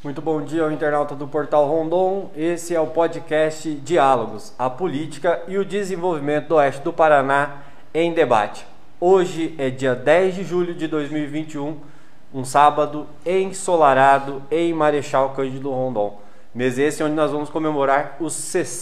Muito bom dia ao internauta do Portal Rondon. Esse é o podcast Diálogos, a política e o desenvolvimento do Oeste do Paraná em debate. Hoje é dia 10 de julho de 2021, um sábado ensolarado em Marechal Cândido Rondon. Mês esse onde nós vamos comemorar os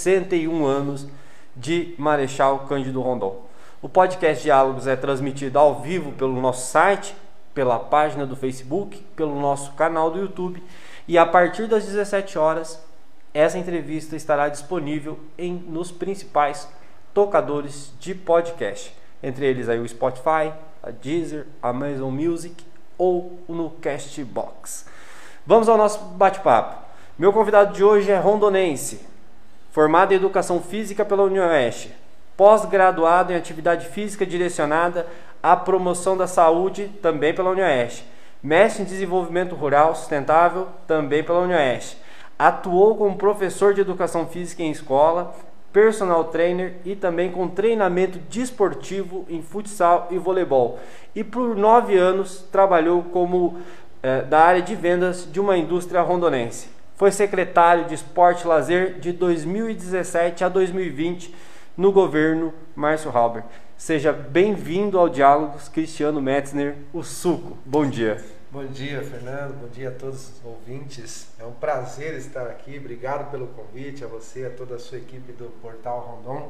61 anos de Marechal Cândido Rondon. O podcast Diálogos é transmitido ao vivo pelo nosso site, pela página do Facebook, pelo nosso canal do YouTube, e a partir das 17 horas essa entrevista estará disponível nos principais tocadores de podcast, entre eles aí o Spotify, a Deezer, a Amazon Music ou no Castbox. Vamos ao nosso bate-papo. Meu convidado de hoje é rondonense, formado em Educação Física pela UniOeste, pós-graduado em Atividade Física direcionada à promoção da saúde, também pela UniOeste, mestre em Desenvolvimento Rural Sustentável, também pela UniOeste. Atuou como professor de Educação Física em escola, personal trainer e também com treinamento desportivo em futsal e voleibol. E por 9 anos trabalhou como da área de vendas de uma indústria rondonense. Foi secretário de Esporte e Lazer de 2017 a 2020 no governo Márcio Halber. Seja bem-vindo ao Diálogos, Cristiano Metzner, o Suco. Bom dia. Bom dia, Fernando. Bom dia a todos os ouvintes. É um prazer estar aqui. Obrigado pelo convite, a você, a toda a sua equipe do Portal Rondon.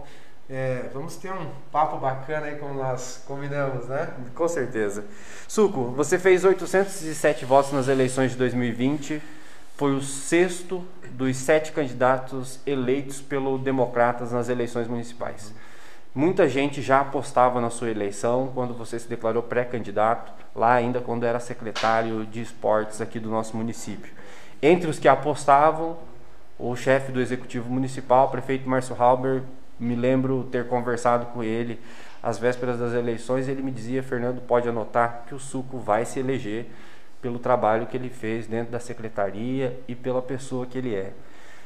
Vamos ter um papo bacana aí como nós combinamos, né? Com certeza. Suco, você fez 807 votos nas eleições de 2020. Foi o 6º dos 7 candidatos eleitos pelo Democratas nas eleições municipais. Muita gente já apostava na sua eleição quando você se declarou pré-candidato, lá ainda quando era secretário de esportes aqui do nosso município. Entre os que apostavam, o chefe do Executivo Municipal, o prefeito Márcio Halber, me lembro ter conversado com ele às vésperas das eleições, ele me dizia: Fernando, pode anotar que o Suco vai se eleger pelo trabalho que ele fez dentro da secretaria e pela pessoa que ele é.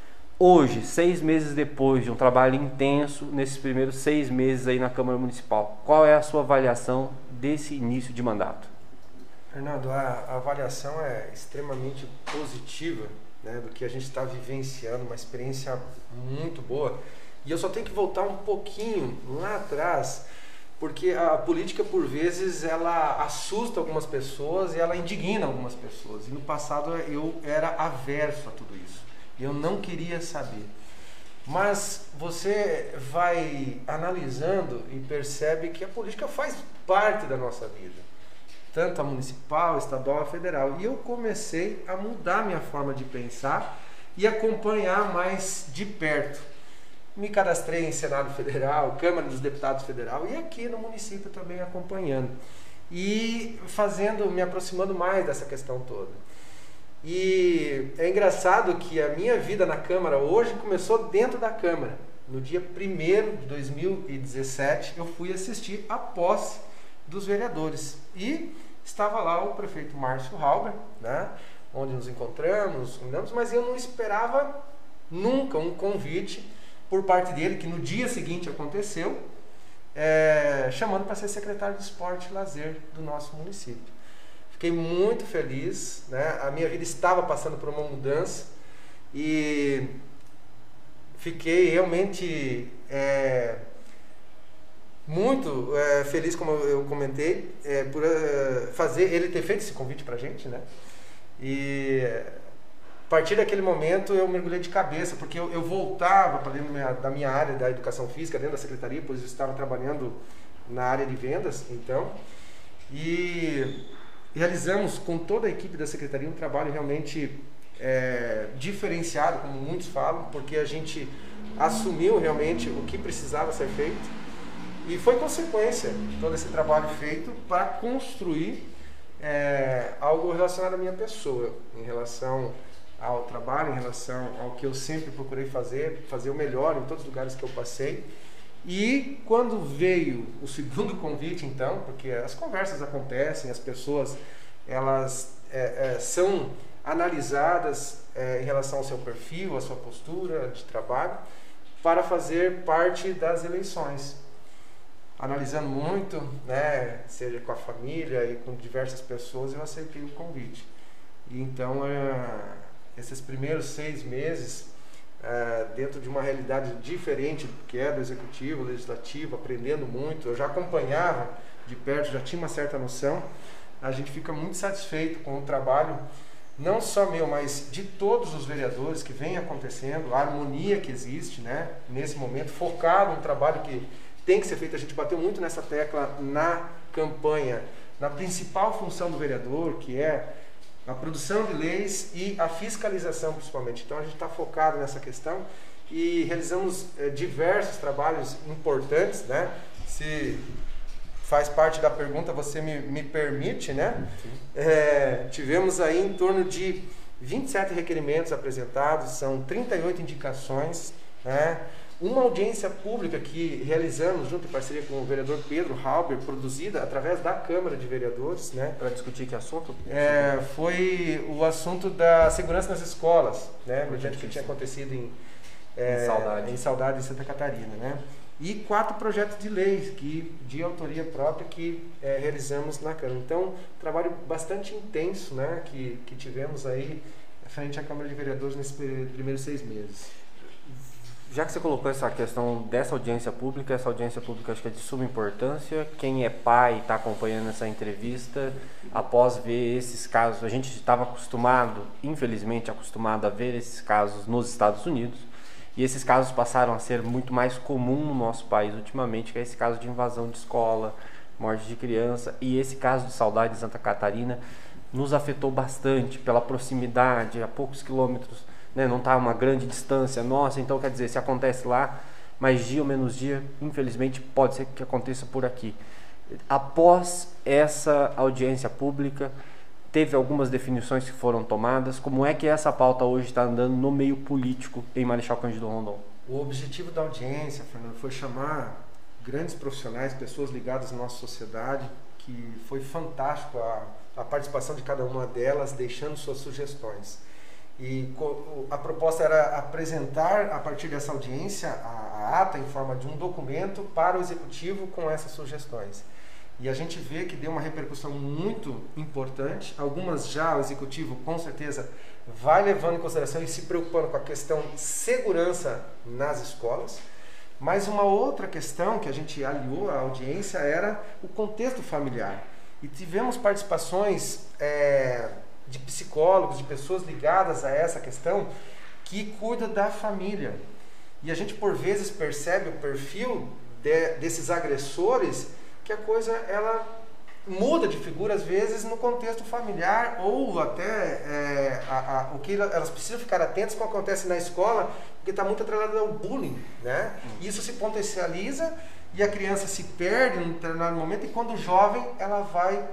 Hoje, 6 meses depois de um trabalho intenso, nesses primeiros 6 meses aí na Câmara Municipal, qual é a sua avaliação desse início de mandato? Fernando, a avaliação é extremamente positiva, né, do que a gente está vivenciando, uma experiência muito boa. E eu só tenho que voltar um pouquinho lá atrás, porque a política, por vezes, ela assusta algumas pessoas e ela indigna algumas pessoas. E no passado eu era averso a tudo isso. Eu não queria saber. Mas você vai analisando e percebe que a política faz parte da nossa vida. Tanto a municipal, estadual, a federal. E eu comecei a mudar minha forma de pensar e acompanhar mais de perto. Me cadastrei em Senado Federal, Câmara dos Deputados Federal e aqui no município também acompanhando. E me aproximando mais dessa questão toda. E é engraçado que a minha vida na Câmara hoje começou dentro da Câmara. No dia 1º de 2017 eu fui assistir a posse dos vereadores. E estava lá o prefeito Márcio Halber, né, onde nos encontramos, mas eu não esperava nunca um convite por parte dele, que no dia seguinte aconteceu, chamando para ser secretário de Esporte e Lazer do nosso município. Fiquei muito feliz, né? A minha vida estava passando por uma mudança e fiquei realmente muito feliz, como eu comentei, por ele ter feito esse convite para a gente, né? E a partir daquele momento eu mergulhei de cabeça, porque eu voltava para dentro da minha área da educação física, dentro da secretaria, pois eu estava trabalhando na área de vendas, então, e realizamos com toda a equipe da secretaria um trabalho realmente diferenciado, como muitos falam, porque a gente assumiu realmente o que precisava ser feito e foi consequência de todo esse trabalho feito para construir algo relacionado à minha pessoa, em relação ao trabalho, em relação ao que eu sempre procurei fazer o melhor em todos os lugares que eu passei. E quando veio o segundo convite, então, porque as conversas acontecem, as pessoas elas são analisadas em relação ao seu perfil, à sua postura de trabalho, para fazer parte das eleições. Analisando muito, né, seja com a família e com diversas pessoas, eu aceitei o convite. E então esses primeiros 6 meses, dentro de uma realidade diferente que é do executivo, legislativo, aprendendo muito, eu já acompanhava de perto, já tinha uma certa noção. A gente fica muito satisfeito com o trabalho, não só meu, mas de todos os vereadores que vem acontecendo, a harmonia que existe, né, nesse momento, focado no trabalho que tem que ser feito. A gente bateu muito nessa tecla na campanha, na principal função do vereador, que é a produção de leis e a fiscalização, principalmente. Então a gente está focado nessa questão e realizamos diversos trabalhos importantes, né? Se faz parte da pergunta, você me permite, né? Tivemos aí em torno de 27 requerimentos apresentados, são 38 indicações, né? Uma audiência pública que realizamos junto em parceria com o vereador Pedro Halber, produzida através da Câmara de Vereadores, né? Para discutir que assunto? Foi o assunto da segurança nas escolas, né? Mediante que tinha acontecido em Saudade, em Santa Catarina, né? E 4 projetos de leis de autoria própria que realizamos na Câmara. Então, trabalho bastante intenso, né? Que tivemos aí frente à Câmara de Vereadores nesses primeiros 6 meses. Já que você colocou essa questão dessa audiência pública, essa audiência pública acho que é de suma importância. Quem é pai está acompanhando essa entrevista, após ver esses casos, a gente estava acostumado, infelizmente acostumado a ver esses casos nos Estados Unidos, e esses casos passaram a ser muito mais comum no nosso país ultimamente, que é esse caso de invasão de escola, morte de criança, e esse caso de Saudade de Santa Catarina nos afetou bastante pela proximidade, a poucos quilômetros, né, não está uma grande distância nossa, então quer dizer, se acontece lá, mais dia ou menos dia, infelizmente pode ser que aconteça por aqui. Após essa audiência pública, teve algumas definições que foram tomadas. Como é que essa pauta hoje está andando no meio político em Marechal Cândido Rondon? O objetivo da audiência, Fernando, foi chamar grandes profissionais, pessoas ligadas à nossa sociedade, que foi fantástico a participação de cada uma delas, deixando suas sugestões. E a proposta era apresentar, a partir dessa audiência, a ata em forma de um documento para o Executivo com essas sugestões. E a gente vê que deu uma repercussão muito importante. Algumas já o Executivo, com certeza, vai levando em consideração e se preocupando com a questão segurança nas escolas. Mas uma outra questão que a gente aliou à audiência era o contexto familiar. E tivemos participações de psicólogos, de pessoas ligadas a essa questão, que cuida da família. E a gente, por vezes, percebe o perfil desses agressores, que a coisa ela muda de figura, às vezes, no contexto familiar, ou até o que elas precisam ficar atentas com o que acontece na escola, porque está muito atrelado ao bullying, né? Isso se potencializa e a criança se perde num determinado momento, e quando jovem, ela vai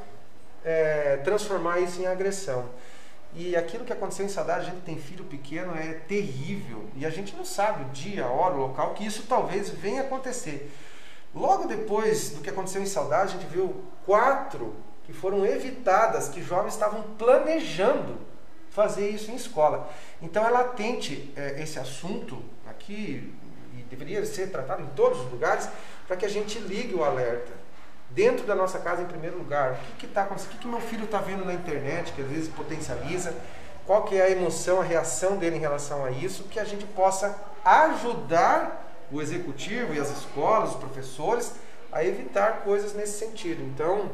transformar isso em agressão. E aquilo que aconteceu em Saudade, a gente tem filho pequeno, é terrível, e a gente não sabe o dia, a hora, o local que isso talvez venha acontecer. Logo depois do que aconteceu em Saudade, a gente viu 4 que foram evitadas, que jovens estavam planejando fazer isso em escola. Então é latente esse assunto aqui, e deveria ser tratado em todos os lugares, para que a gente ligue o alerta. Dentro da nossa casa, em primeiro lugar, o que está acontecendo? O que meu filho está vendo na internet, que às vezes potencializa? Qual que é a emoção, a reação dele em relação a isso? Que a gente possa ajudar o Executivo e as escolas, os professores, a evitar coisas nesse sentido. Então,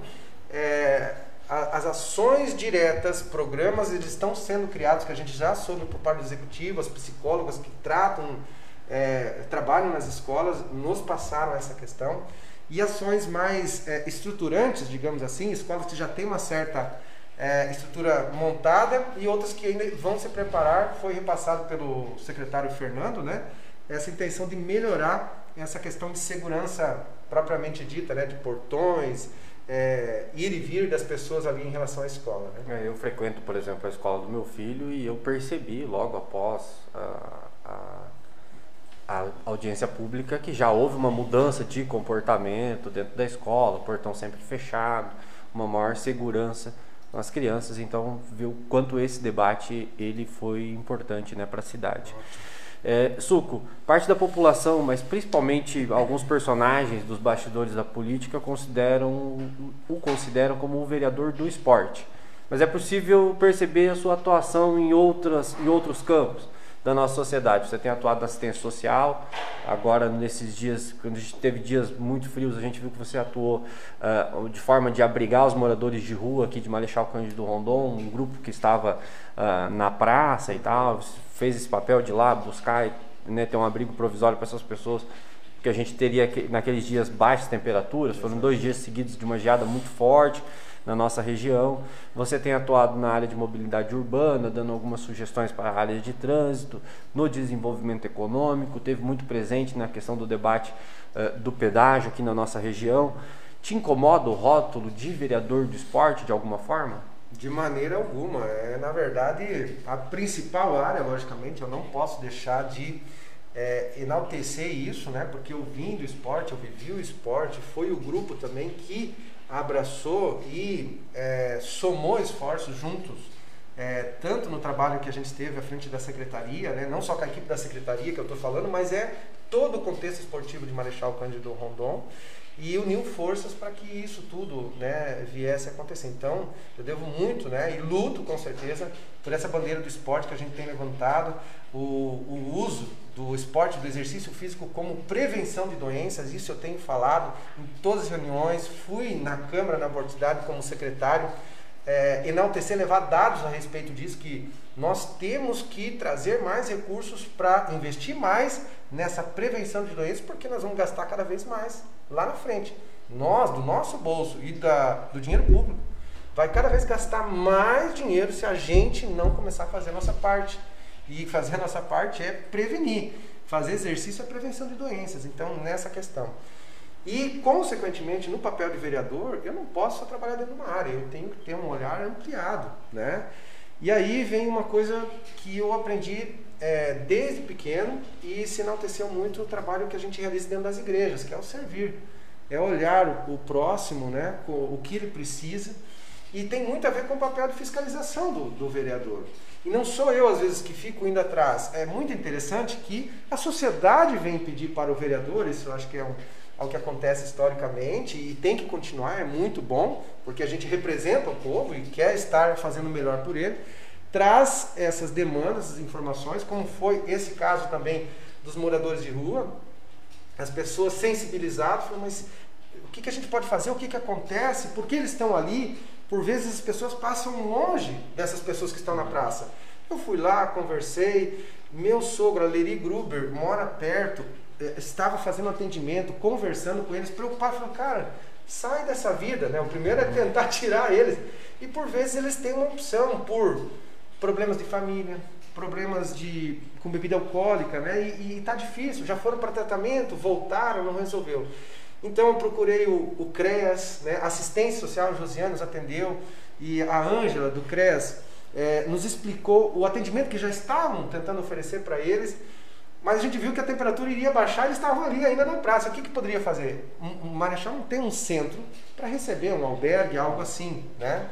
as ações diretas, programas, eles estão sendo criados, que a gente já soube por parte do Executivo, as psicólogas que trabalham nas escolas, nos passaram essa questão. E ações mais estruturantes, digamos assim, escolas que já têm uma certa estrutura montada e outras que ainda vão se preparar. Foi repassado pelo secretário Fernando, né, essa intenção de melhorar essa questão de segurança propriamente dita, né, de portões, ir e vir das pessoas ali em relação à escola, né? Eu frequento, por exemplo, a escola do meu filho, e eu percebi logo após a audiência pública que já houve uma mudança de comportamento dentro da escola, o portão sempre fechado, uma maior segurança nas crianças. Então, viu o quanto esse debate ele foi importante, né, para a cidade. Suco, parte da população, mas principalmente alguns personagens dos bastidores da política, o consideram como um vereador do esporte. mas é possível perceber a sua atuação em outros campos da nossa sociedade. Você tem atuado na assistência social, agora nesses dias, quando a gente teve dias muito frios, a gente viu que você atuou de forma de abrigar os moradores de rua aqui de Marechal Cândido Rondon, um grupo que estava na praça e tal, fez esse papel de ir lá buscar, né, ter um abrigo provisório para essas pessoas, que a gente teria naqueles dias baixas temperaturas. Foram 2 dias seguidos de uma geada muito forte na nossa região. Você tem atuado na área de mobilidade urbana, dando algumas sugestões para a área de trânsito, no desenvolvimento econômico, teve muito presente na questão do debate do pedágio aqui na nossa região. Te incomoda o rótulo de vereador do esporte de alguma forma? De maneira alguma. Na verdade, a principal área, logicamente, eu não posso deixar de enaltecer isso, né? Porque eu vim do esporte, eu vivi o esporte, foi o grupo também que abraçou e somou esforços juntos, tanto no trabalho que a gente teve à frente da secretaria, né? Não só com a equipe da secretaria que eu estou falando, mas todo o contexto esportivo de Marechal Cândido Rondon, e uniu forças para que isso tudo, né, viesse a acontecer. Então, eu devo muito, né, e luto com certeza por essa bandeira do esporte que a gente tem levantado, o uso do esporte, do exercício físico como prevenção de doenças. Isso eu tenho falado em todas as reuniões, fui na Câmara, na oportunidade como secretário, enaltecer, levar dados a respeito disso, que nós temos que trazer mais recursos para investir mais nessa prevenção de doenças, porque nós vamos gastar cada vez mais lá na frente. Nós, do nosso bolso e do dinheiro público, vai cada vez gastar mais dinheiro se a gente não começar a fazer a nossa parte. E fazer a nossa parte é prevenir. Fazer exercício é prevenção de doenças. Então, nessa questão. E, consequentemente, no papel de vereador, eu não posso só trabalhar dentro de uma área, eu tenho que ter um olhar ampliado, né? E aí vem uma coisa que eu aprendi desde pequeno e se enalteceu muito o trabalho que a gente realiza dentro das igrejas, que é o servir. É olhar o próximo, né, o que ele precisa, e tem muito a ver com o papel de fiscalização do vereador. E não sou eu, às vezes, que fico indo atrás. É muito interessante que a sociedade vem pedir para o vereador, isso eu acho que é algo que acontece historicamente e tem que continuar, é muito bom, porque a gente representa o povo e quer estar fazendo o melhor por ele, traz essas demandas, essas informações, como foi esse caso também dos moradores de rua, as pessoas sensibilizadas, falam, mas o que a gente pode fazer, o que acontece, por que eles estão ali? Por vezes as pessoas passam longe dessas pessoas que estão na praça. Eu fui lá, conversei, meu sogro, Aleri Gruber, mora perto, estava fazendo atendimento, conversando com eles, preocupado, falando, cara, sai dessa vida, né? O primeiro é tentar tirar eles. E por vezes eles têm uma opção por problemas de família, problemas com bebida alcoólica, né? E tá difícil, já foram para tratamento, voltaram, não resolveu. Então eu procurei o CREAS, né? A assistência social, Josiane nos atendeu, e a Ângela do CREAS nos explicou o atendimento que já estavam tentando oferecer para eles, mas a gente viu que a temperatura iria baixar, eles estavam ali ainda na praça. O que poderia fazer? O Marechal não tem um centro para receber um albergue, algo assim, né?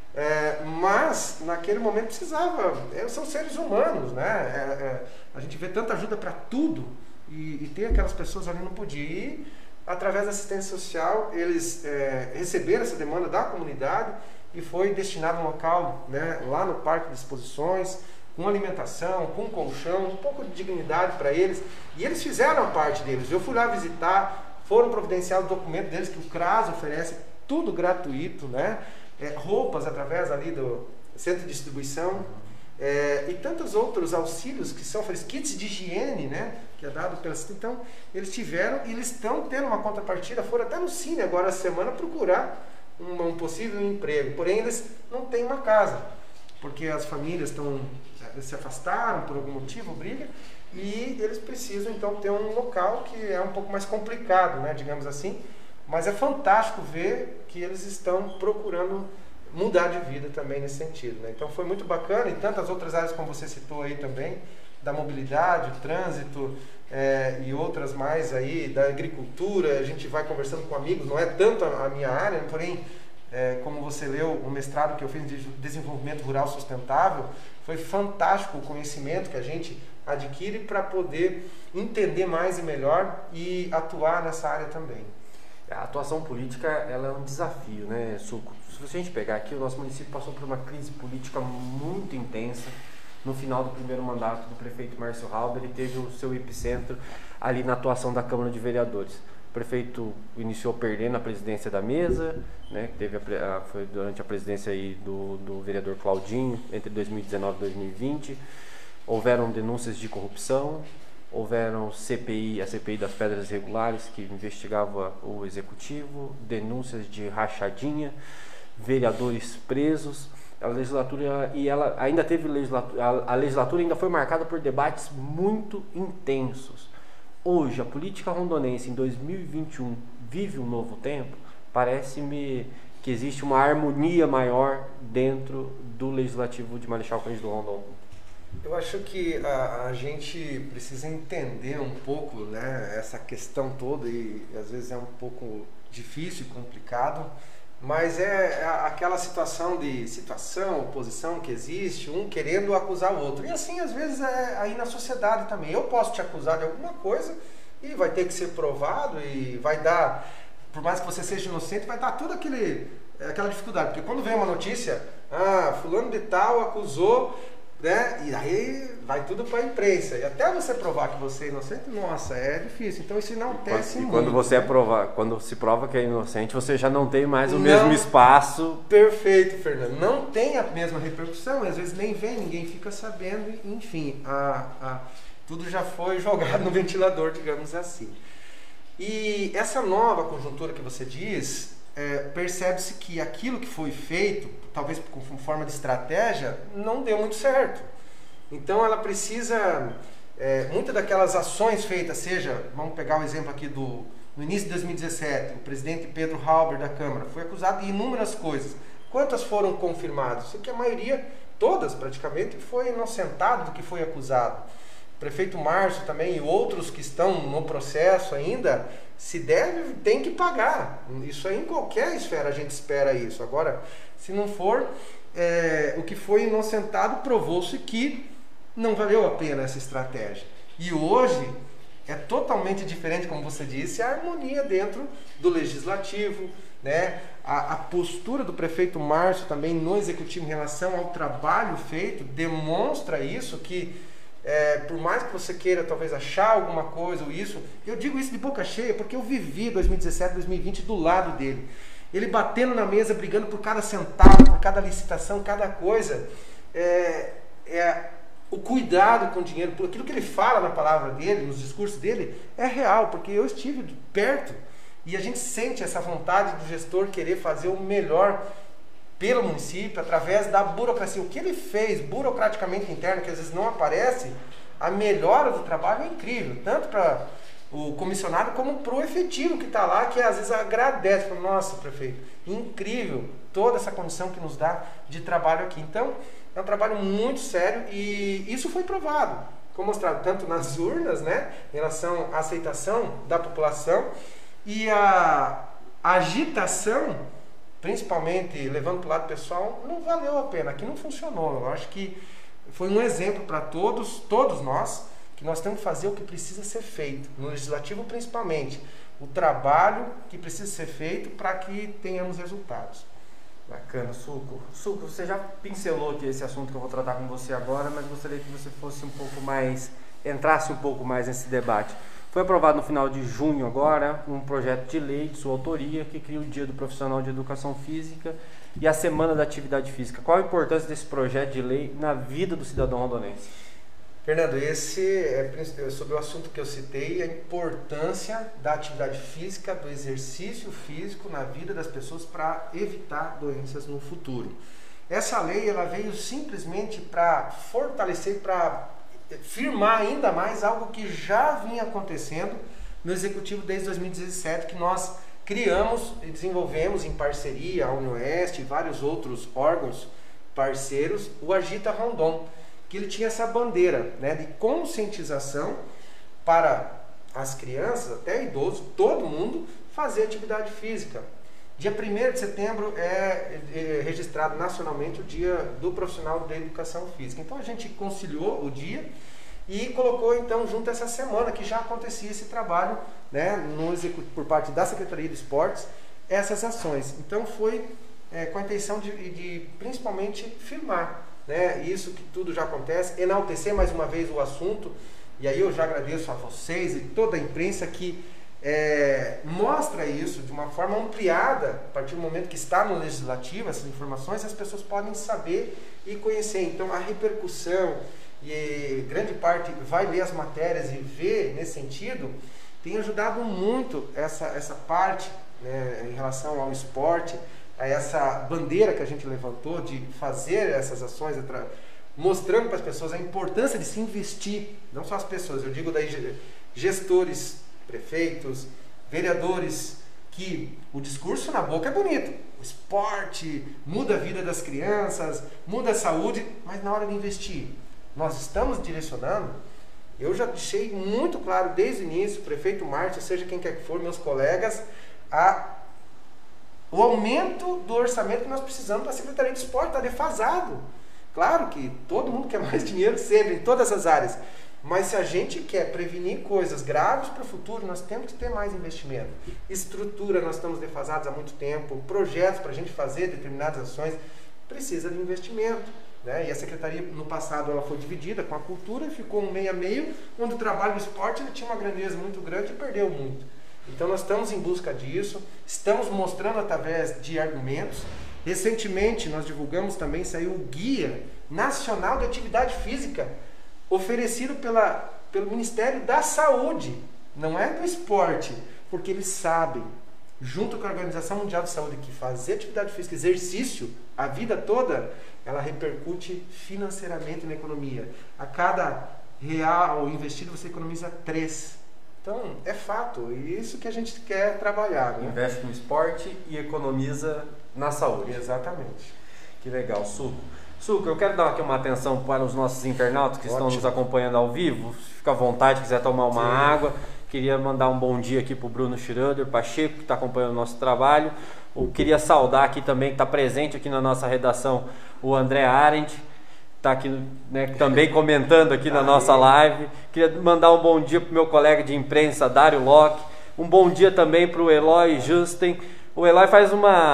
Mas naquele momento precisava, são seres humanos, né? A gente vê tanta ajuda para tudo e ter aquelas pessoas ali não podia. E através da assistência social eles receberam essa demanda da comunidade e foi destinado um local, né, lá no Parque de Exposições, com alimentação, com colchão, um pouco de dignidade para eles, e eles fizeram a parte deles. Eu fui lá visitar, foram providenciar o documento deles que o CRAS oferece, tudo gratuito, né? Roupas através ali do centro de distribuição, e tantos outros auxílios que são oferecidos, kits de higiene, né, que é dado pela... Então, eles tiveram e eles estão tendo uma contrapartida, foram até no Cine agora essa semana procurar um possível emprego, porém eles não têm uma casa, porque as famílias se afastaram por algum motivo, briga, e eles precisam então ter um local que é um pouco mais complicado, né, digamos assim, mas é fantástico ver que eles estão procurando mudar de vida também nesse sentido, né? Então foi muito bacana, e tantas outras áreas como você citou aí também, da mobilidade, o trânsito, e outras mais aí, da agricultura, a gente vai conversando com amigos, não é tanto a minha área, porém, como você leu o mestrado que eu fiz de desenvolvimento rural sustentável, foi fantástico o conhecimento que a gente adquire para poder entender mais e melhor e atuar nessa área também. A atuação política ela é um desafio, né, Suco? Se a gente pegar aqui, o nosso município passou por uma crise política muito intensa. No final do primeiro mandato do prefeito Márcio Halber, ele teve o seu epicentro ali na atuação da Câmara de Vereadores. O prefeito iniciou perdendo a presidência da mesa, né, que teve foi durante a presidência aí do vereador Claudinho, entre 2019 e 2020. Houveram denúncias de corrupção, houveram a CPI das pedras irregulares, que investigava o executivo, denúncias de rachadinha, vereadores presos. A legislatura a legislatura ainda foi marcada por debates muito intensos. Hoje, a política rondonense em 2021 vive um novo tempo. Parece-me que existe uma harmonia maior dentro do legislativo de Marechal Cândido Rondon. Eu acho que a gente precisa entender um pouco, né, essa questão toda, e às vezes é um pouco difícil e complicado, mas é aquela situação, oposição que existe, um querendo acusar o outro. E assim, às vezes, é aí na sociedade também. Eu posso te acusar de alguma coisa e vai ter que ser provado e vai dar, por mais que você seja inocente, vai dar toda aquela dificuldade. Porque quando vem uma notícia, fulano de tal acusou, né? E aí vai tudo para a imprensa. E até você provar que você é inocente, nossa, é difícil. Então isso enaltece muito. Quando se prova que é inocente, você já não tem mais o mesmo espaço. Perfeito, Fernando. Não tem a mesma repercussão, às vezes nem vem, ninguém fica sabendo, enfim, tudo já foi jogado no ventilador, digamos assim. E essa nova conjuntura que você diz, percebe-se que aquilo que foi feito, talvez com forma de estratégia, não deu muito certo. Então ela precisa, muitas daquelas ações feitas, seja, vamos pegar o exemplo aqui no início de 2017, o presidente Pedro Halber da Câmara foi acusado de inúmeras coisas. Quantas foram confirmadas? Sei que a maioria, todas praticamente, foi inocentado do que foi acusado. O prefeito Márcio também e outros que estão no processo ainda, se deve, tem que pagar. Isso aí em qualquer esfera a gente espera isso. Agora, se não for, o que foi inocentado provou-se que não valeu a pena essa estratégia. E hoje é totalmente diferente, como você disse, a harmonia dentro do legislativo, né? A postura do prefeito Márcio também no executivo em relação ao trabalho feito demonstra isso, que por mais que você queira talvez achar alguma coisa ou isso, eu digo isso de boca cheia porque eu vivi 2017, 2020 do lado dele. Ele batendo na mesa, brigando por cada centavo, por cada licitação, cada coisa. O cuidado com o dinheiro, por aquilo que ele fala na palavra dele, nos discursos dele, é real, porque eu estive perto e a gente sente essa vontade do gestor querer fazer o melhor pelo município, através da burocracia. O que ele fez burocraticamente interno, que às vezes não aparece, a melhora do trabalho é incrível, tanto para o comissionado como para o efetivo que está lá, que às vezes agradece, fala, nossa, prefeito, incrível toda essa condição que nos dá de trabalho aqui. Então, é um trabalho muito sério e isso foi provado, como mostrado tanto nas urnas, né, em relação à aceitação da população e a agitação, principalmente levando para o lado pessoal, não valeu a pena, aqui não funcionou. Eu acho que foi um exemplo para todos nós, que nós temos que fazer o que precisa ser feito, no legislativo principalmente, o trabalho que precisa ser feito para que tenhamos resultados. Bacana, Suco. Suco, você já pincelou aqui esse assunto que eu vou tratar com você agora, mas gostaria que você fosse um pouco mais, entrasse um pouco mais nesse debate. Foi aprovado no final de junho agora um projeto de lei de sua autoria que cria o Dia do Profissional de Educação Física e a Semana da Atividade Física. Qual a importância desse projeto de lei na vida do cidadão rondonense? Fernando, esse é sobre o assunto que eu citei, a importância da atividade física, do exercício físico na vida das pessoas para evitar doenças no futuro. Essa lei ela veio simplesmente para fortalecer, para firmar ainda mais algo que já vinha acontecendo no Executivo desde 2017, que nós criamos e desenvolvemos em parceria, a UniOeste e vários outros órgãos parceiros, o Agita Rondon, que ele tinha essa bandeira, né, de conscientização para as crianças, até idosos, todo mundo fazer atividade física. Dia 1º de setembro é registrado nacionalmente o Dia do Profissional da Educação Física. Então a gente conciliou o dia e colocou então junto essa semana que já acontecia esse trabalho, né, por parte da Secretaria de Esportes, essas ações. Então foi com a intenção de principalmente firmar, né, isso que tudo já acontece, enaltecer mais uma vez o assunto, e aí eu já agradeço a vocês e toda a imprensa que mostra isso de uma forma ampliada, a partir do momento que está no Legislativo, essas informações, as pessoas podem saber e conhecer. Então a repercussão, e grande parte vai ler as matérias e ver nesse sentido, tem ajudado muito essa parte, né, em relação ao esporte, a essa bandeira que a gente levantou de fazer essas ações, mostrando para as pessoas a importância de se investir, não só as pessoas, eu digo daí gestores, prefeitos, vereadores, que o discurso na boca é bonito, o esporte muda a vida das crianças, muda a saúde, mas na hora de investir, nós estamos direcionando. Eu já deixei muito claro desde o início, o prefeito Márcio, seja quem quer que for, meus colegas, o aumento do orçamento que nós precisamos para a Secretaria de Esporte, está defasado. Claro que todo mundo quer mais dinheiro sempre, em todas as áreas, mas se a gente quer prevenir coisas graves para o futuro, nós temos que ter mais investimento. Estrutura, nós estamos defasados há muito tempo, projetos para a gente fazer determinadas ações, precisa de investimento, né? E a Secretaria, no passado, ela foi dividida com a cultura e ficou um meio a meio, onde o trabalho do esporte ele tinha uma grandeza muito grande e perdeu muito. Então nós estamos em busca disso, estamos mostrando através de argumentos. Recentemente nós divulgamos também, saiu o Guia Nacional de Atividade Física, oferecido pelo Ministério da Saúde, não é do esporte, porque eles sabem, junto com a Organização Mundial de Saúde, que fazer atividade física, exercício, a vida toda, ela repercute financeiramente na economia. A cada real investido você economiza 3. Então, é fato, e isso que a gente quer trabalhar, né? Investe no esporte e economiza na saúde. Exatamente. Que legal, Suco. Suco, eu quero dar aqui uma atenção para os nossos internautas que estão nos acompanhando ao vivo. Fica à vontade, quiser tomar uma água. Queria mandar um bom dia aqui para o Bruno Schroeder Pacheco, que está acompanhando o nosso trabalho. Eu queria saudar aqui também, que está presente aqui na nossa redação, o André Arendt, está aqui, né, também comentando aqui na nossa live. Queria mandar um bom dia para o meu colega de imprensa, Dário Locke. Um bom dia também para o Eloy Justen. O Eloy faz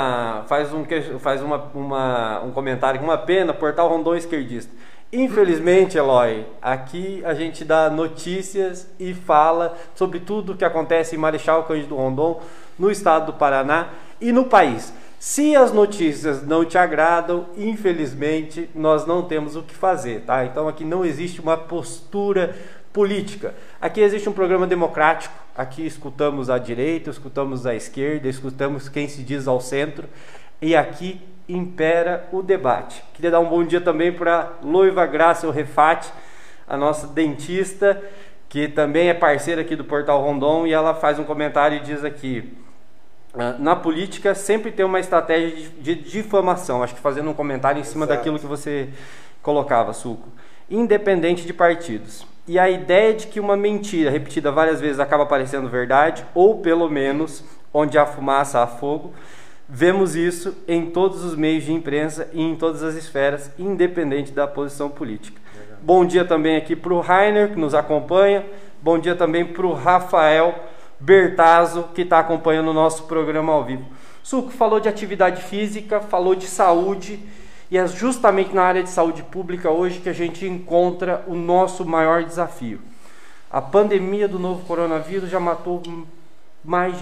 um comentário, uma pena, Portal Rondon esquerdista. Infelizmente, Eloy, aqui a gente dá notícias e fala sobre tudo o que acontece em Marechal Cândido Rondon, no estado do Paraná e no país. Se as notícias não te agradam, infelizmente, nós não temos o que fazer, tá? Então aqui não existe uma postura política. Aqui existe um programa democrático, aqui escutamos a direita, escutamos a esquerda, escutamos quem se diz ao centro, e aqui impera o debate. Queria dar um bom dia também para Loiva Graça Refati, a nossa dentista, que também é parceira aqui do Portal Rondon, e ela faz um comentário e diz aqui: na política sempre tem uma estratégia de difamação, acho que fazendo um comentário em cima daquilo que você colocava, Suco, independente de partidos. E a ideia de que uma mentira repetida várias vezes acaba parecendo verdade, ou pelo menos, onde há fumaça há fogo. Vemos isso em todos os meios de imprensa e em todas as esferas, independente da posição política. Legal. Bom dia também aqui para o Rainer, que nos acompanha. Bom dia também para o Rafael Bertazzo, que está acompanhando o nosso programa ao vivo. Suco falou de atividade física, falou de saúde, e é justamente na área de saúde pública hoje que a gente encontra o nosso maior desafio. A pandemia do novo coronavírus já matou mais de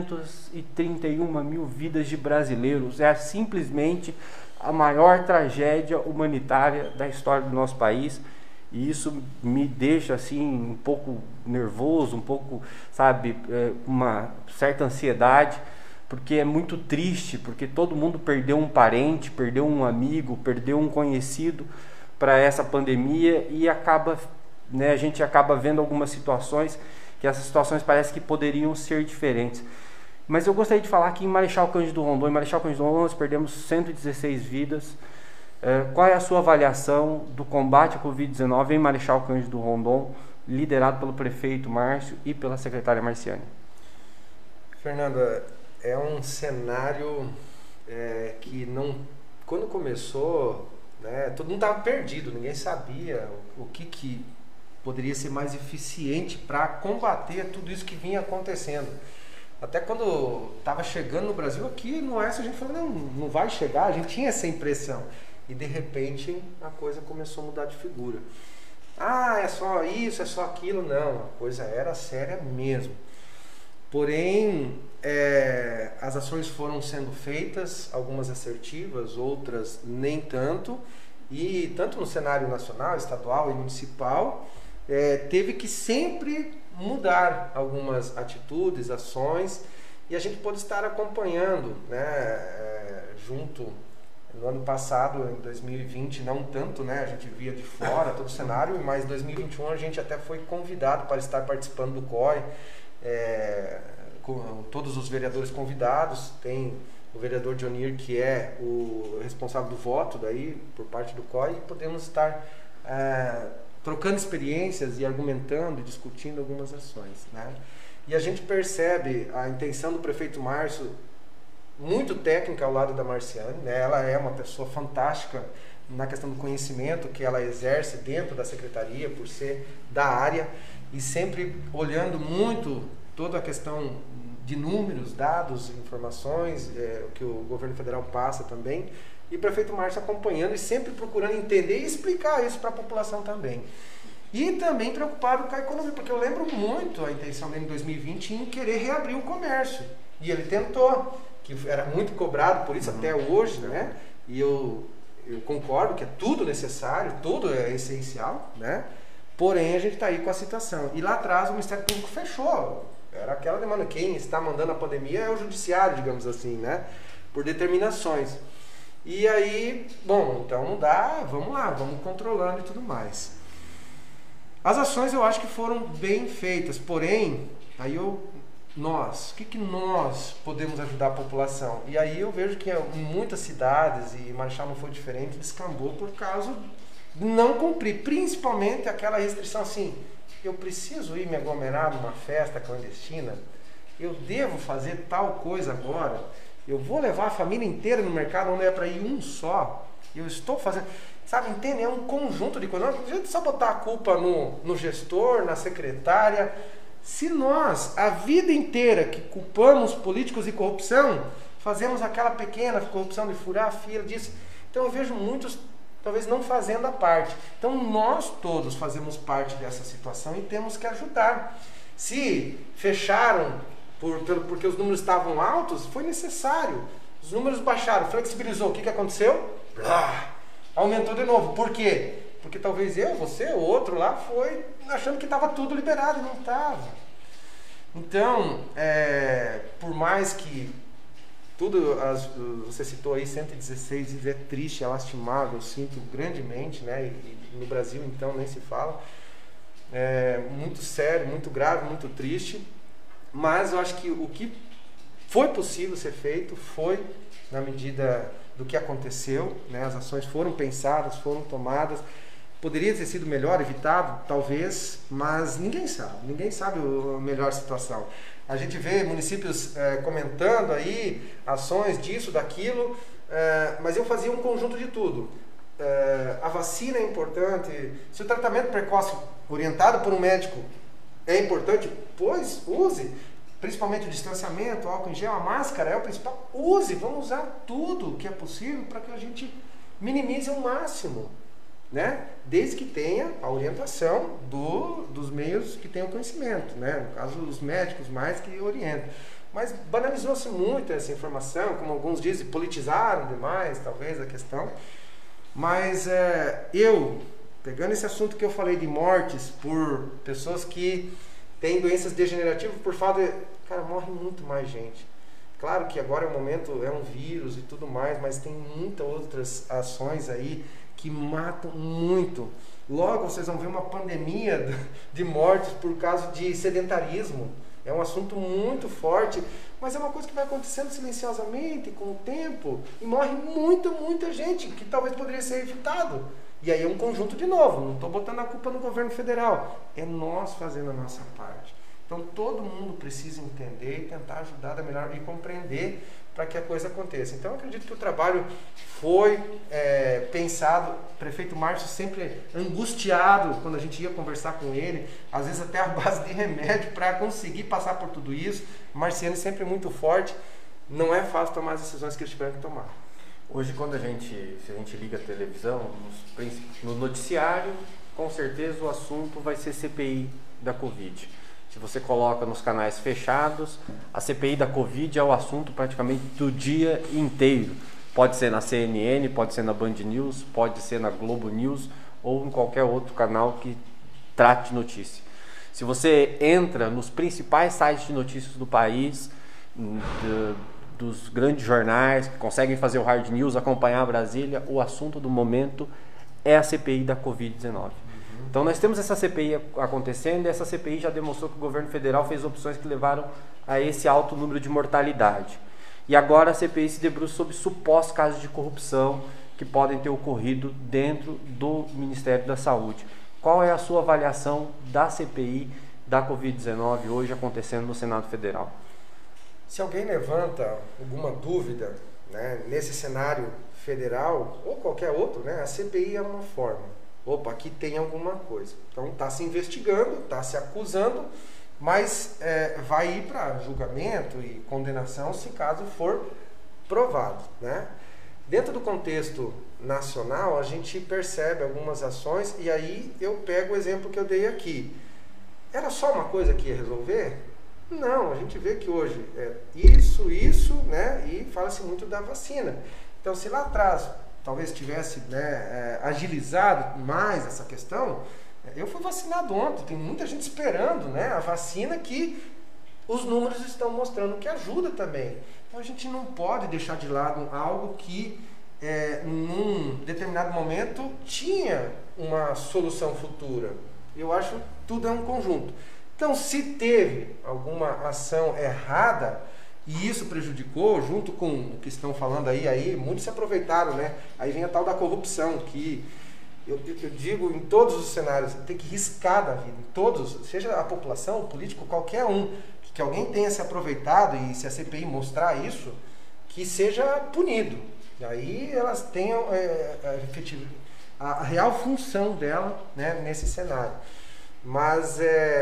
531 mil vidas de brasileiros. É simplesmente a maior tragédia humanitária da história do nosso país. E isso me deixa assim um pouco nervoso, um pouco, sabe, uma certa ansiedade, porque é muito triste, porque todo mundo perdeu um parente, perdeu um amigo, perdeu um conhecido para essa pandemia, e acaba, né, a gente acaba vendo algumas situações que essas situações parecem que poderiam ser diferentes. Mas eu gostaria de falar que em Marechal Cândido Rondon, nós perdemos 116 vidas. Qual é a sua avaliação do combate à Covid-19 em Marechal Cândido Rondon, liderado pelo prefeito Márcio e pela secretária Marciane? Fernanda, é um cenário que não... Quando começou, né, todo mundo estava perdido, ninguém sabia o que poderia ser mais eficiente para combater tudo isso que vinha acontecendo. Até quando estava chegando no Brasil, aqui no Oeste a gente falou, não vai chegar, a gente tinha essa impressão. E de repente a coisa começou a mudar de figura. Ah, é só isso, é só aquilo. Não, a coisa era séria mesmo. Porém, as ações foram sendo feitas, algumas assertivas, outras nem tanto. E tanto no cenário nacional, estadual e municipal, teve que sempre mudar algumas atitudes, ações, e a gente pode estar acompanhando, né, junto. No ano passado, em 2020, não tanto, né, a gente via de fora todo o cenário, mas em 2021 a gente até foi convidado para estar participando do COI, com todos os vereadores convidados. Tem o vereador Dionir, que é o responsável do voto daí, por parte do COI, e podemos estar trocando experiências e argumentando e discutindo algumas ações, né? E a gente percebe a intenção do prefeito Márcio muito técnica ao lado da Marciane, né? Ela é uma pessoa fantástica na questão do conhecimento que ela exerce dentro da secretaria, por ser da área, e sempre olhando muito toda a questão de números, dados, informações, que o governo federal passa também, e o prefeito Márcio acompanhando e sempre procurando entender e explicar isso para a população também. E também preocupado com a economia, porque eu lembro muito a intenção dele em 2020 em querer reabrir o comércio. E ele tentou, que era muito cobrado por isso até hoje, né? E eu concordo que é tudo necessário, tudo é essencial, né? Porém, a gente está aí com a situação. E lá atrás o Ministério Público fechou. Era aquela demanda, quem está mandando a pandemia é o judiciário, digamos assim, né? Por determinações. E aí, bom, então não dá, vamos lá, vamos controlando e tudo mais. As ações eu acho que foram bem feitas, porém, aí o que nós podemos ajudar a população? E aí eu vejo que em muitas cidades, e Marechal não foi diferente, descambou por causa de não cumprir, principalmente aquela restrição assim, eu preciso ir me aglomerar numa festa clandestina, eu devo fazer tal coisa agora, eu vou levar a família inteira no mercado onde é para ir um só, eu estou fazendo, sabe, entende? É um conjunto de coisas, não adianta só botar a culpa no gestor, na secretária. Se nós, a vida inteira que culpamos políticos de corrupção, fazemos aquela pequena corrupção de furar a fila disso, então eu vejo muitos talvez não fazendo a parte. Então nós todos fazemos parte dessa situação e temos que ajudar. Se fecharam porque os números estavam altos, foi necessário. Os números baixaram, flexibilizou. O que aconteceu? Aumentou de novo. Por quê? Porque talvez eu, você, o outro lá foi achando que estava tudo liberado e não estava. Então, por mais que tudo, você citou aí 116, é triste, é lastimável, eu sinto grandemente, né? E no Brasil então nem se fala. É muito sério, muito grave, muito triste. Mas eu acho que o que foi possível ser feito foi na medida do que aconteceu, né? As ações foram pensadas, foram tomadas. Poderia ter sido melhor, evitado, talvez, mas ninguém sabe a melhor situação. A gente vê municípios comentando aí ações disso, daquilo, mas eu fazia um conjunto de tudo. A vacina é importante, se o tratamento precoce orientado por um médico é importante, pois use, principalmente o distanciamento, o álcool em gel, a máscara é o principal, use, vamos usar tudo que é possível para que a gente minimize ao máximo, né? Desde que tenha a orientação dos meios que tenham conhecimento, né? No caso, os médicos mais que orientam. Mas banalizou-se muito essa informação, como alguns dizem, politizaram demais, talvez, a questão. Mas pegando esse assunto que eu falei de mortes por pessoas que têm doenças degenerativas, por falta de... Cara, morre muito mais gente. Claro que agora é um momento, é um vírus e tudo mais, mas tem muitas outras ações aí que matam muito. Logo vocês vão ver uma pandemia de mortes por causa de sedentarismo. É um assunto muito forte, mas é uma coisa que vai acontecendo silenciosamente, com o tempo, e morre muita gente, que talvez poderia ser evitado. E aí é um conjunto de novo, não estou botando a culpa no governo federal, é nós fazendo a nossa parte. Então todo mundo precisa entender e tentar ajudar da melhor e compreender para que a coisa aconteça. Então eu acredito que o trabalho foi pensado, o prefeito Márcio sempre angustiado quando a gente ia conversar com ele, às vezes até a base de remédio para conseguir passar por tudo isso. O Marciano sempre muito forte, não é fácil tomar as decisões que eles tiveram que tomar. Hoje, quando se a gente liga a televisão, no noticiário, com certeza o assunto vai ser CPI da Covid. Se você coloca nos canais fechados, a CPI da Covid é o assunto praticamente do dia inteiro. Pode ser na CNN, pode ser na Band News, pode ser na Globo News ou em qualquer outro canal que trate notícia. Se você entra nos principais sites de notícias do país, dos grandes jornais que conseguem fazer o hard news, acompanhar a Brasília, o assunto do momento é a CPI da Covid-19. Então nós temos essa CPI acontecendo e essa CPI já demonstrou que o governo federal fez opções que levaram a esse alto número de mortalidade. E agora a CPI se debruça sobre supostos casos de corrupção que podem ter ocorrido dentro do Ministério da Saúde. Qual é a sua avaliação da CPI da Covid-19 hoje acontecendo no Senado Federal? Se alguém levanta alguma dúvida, né, nesse cenário federal ou qualquer outro, né, a CPI é uma forma. Opa, aqui tem alguma coisa. Então está se investigando, está se acusando, mas vai ir para julgamento e condenação se caso for provado, né? Dentro do contexto nacional, a gente percebe algumas ações e aí eu pego o exemplo que eu dei aqui. Era só uma coisa que ia resolver? Não, a gente vê que hoje é isso, né? E fala-se muito da vacina. Então, se lá atrás talvez tivesse, né, agilizado mais essa questão, eu fui vacinado ontem, tem muita gente esperando, né, a vacina que os números estão mostrando que ajuda também. Então a gente não pode deixar de lado algo que num determinado momento tinha uma solução futura. Eu acho que tudo é um conjunto. Então se teve alguma ação errada, e isso prejudicou, junto com o que estão falando aí muitos se aproveitaram, né? Aí vem a tal da corrupção, que eu digo em todos os cenários, tem que riscar da vida, em todos, seja a população, o político, qualquer um, que alguém tenha se aproveitado, e se a CPI mostrar isso, que seja punido. E aí elas tenham a real função dela, né, nesse cenário. Mas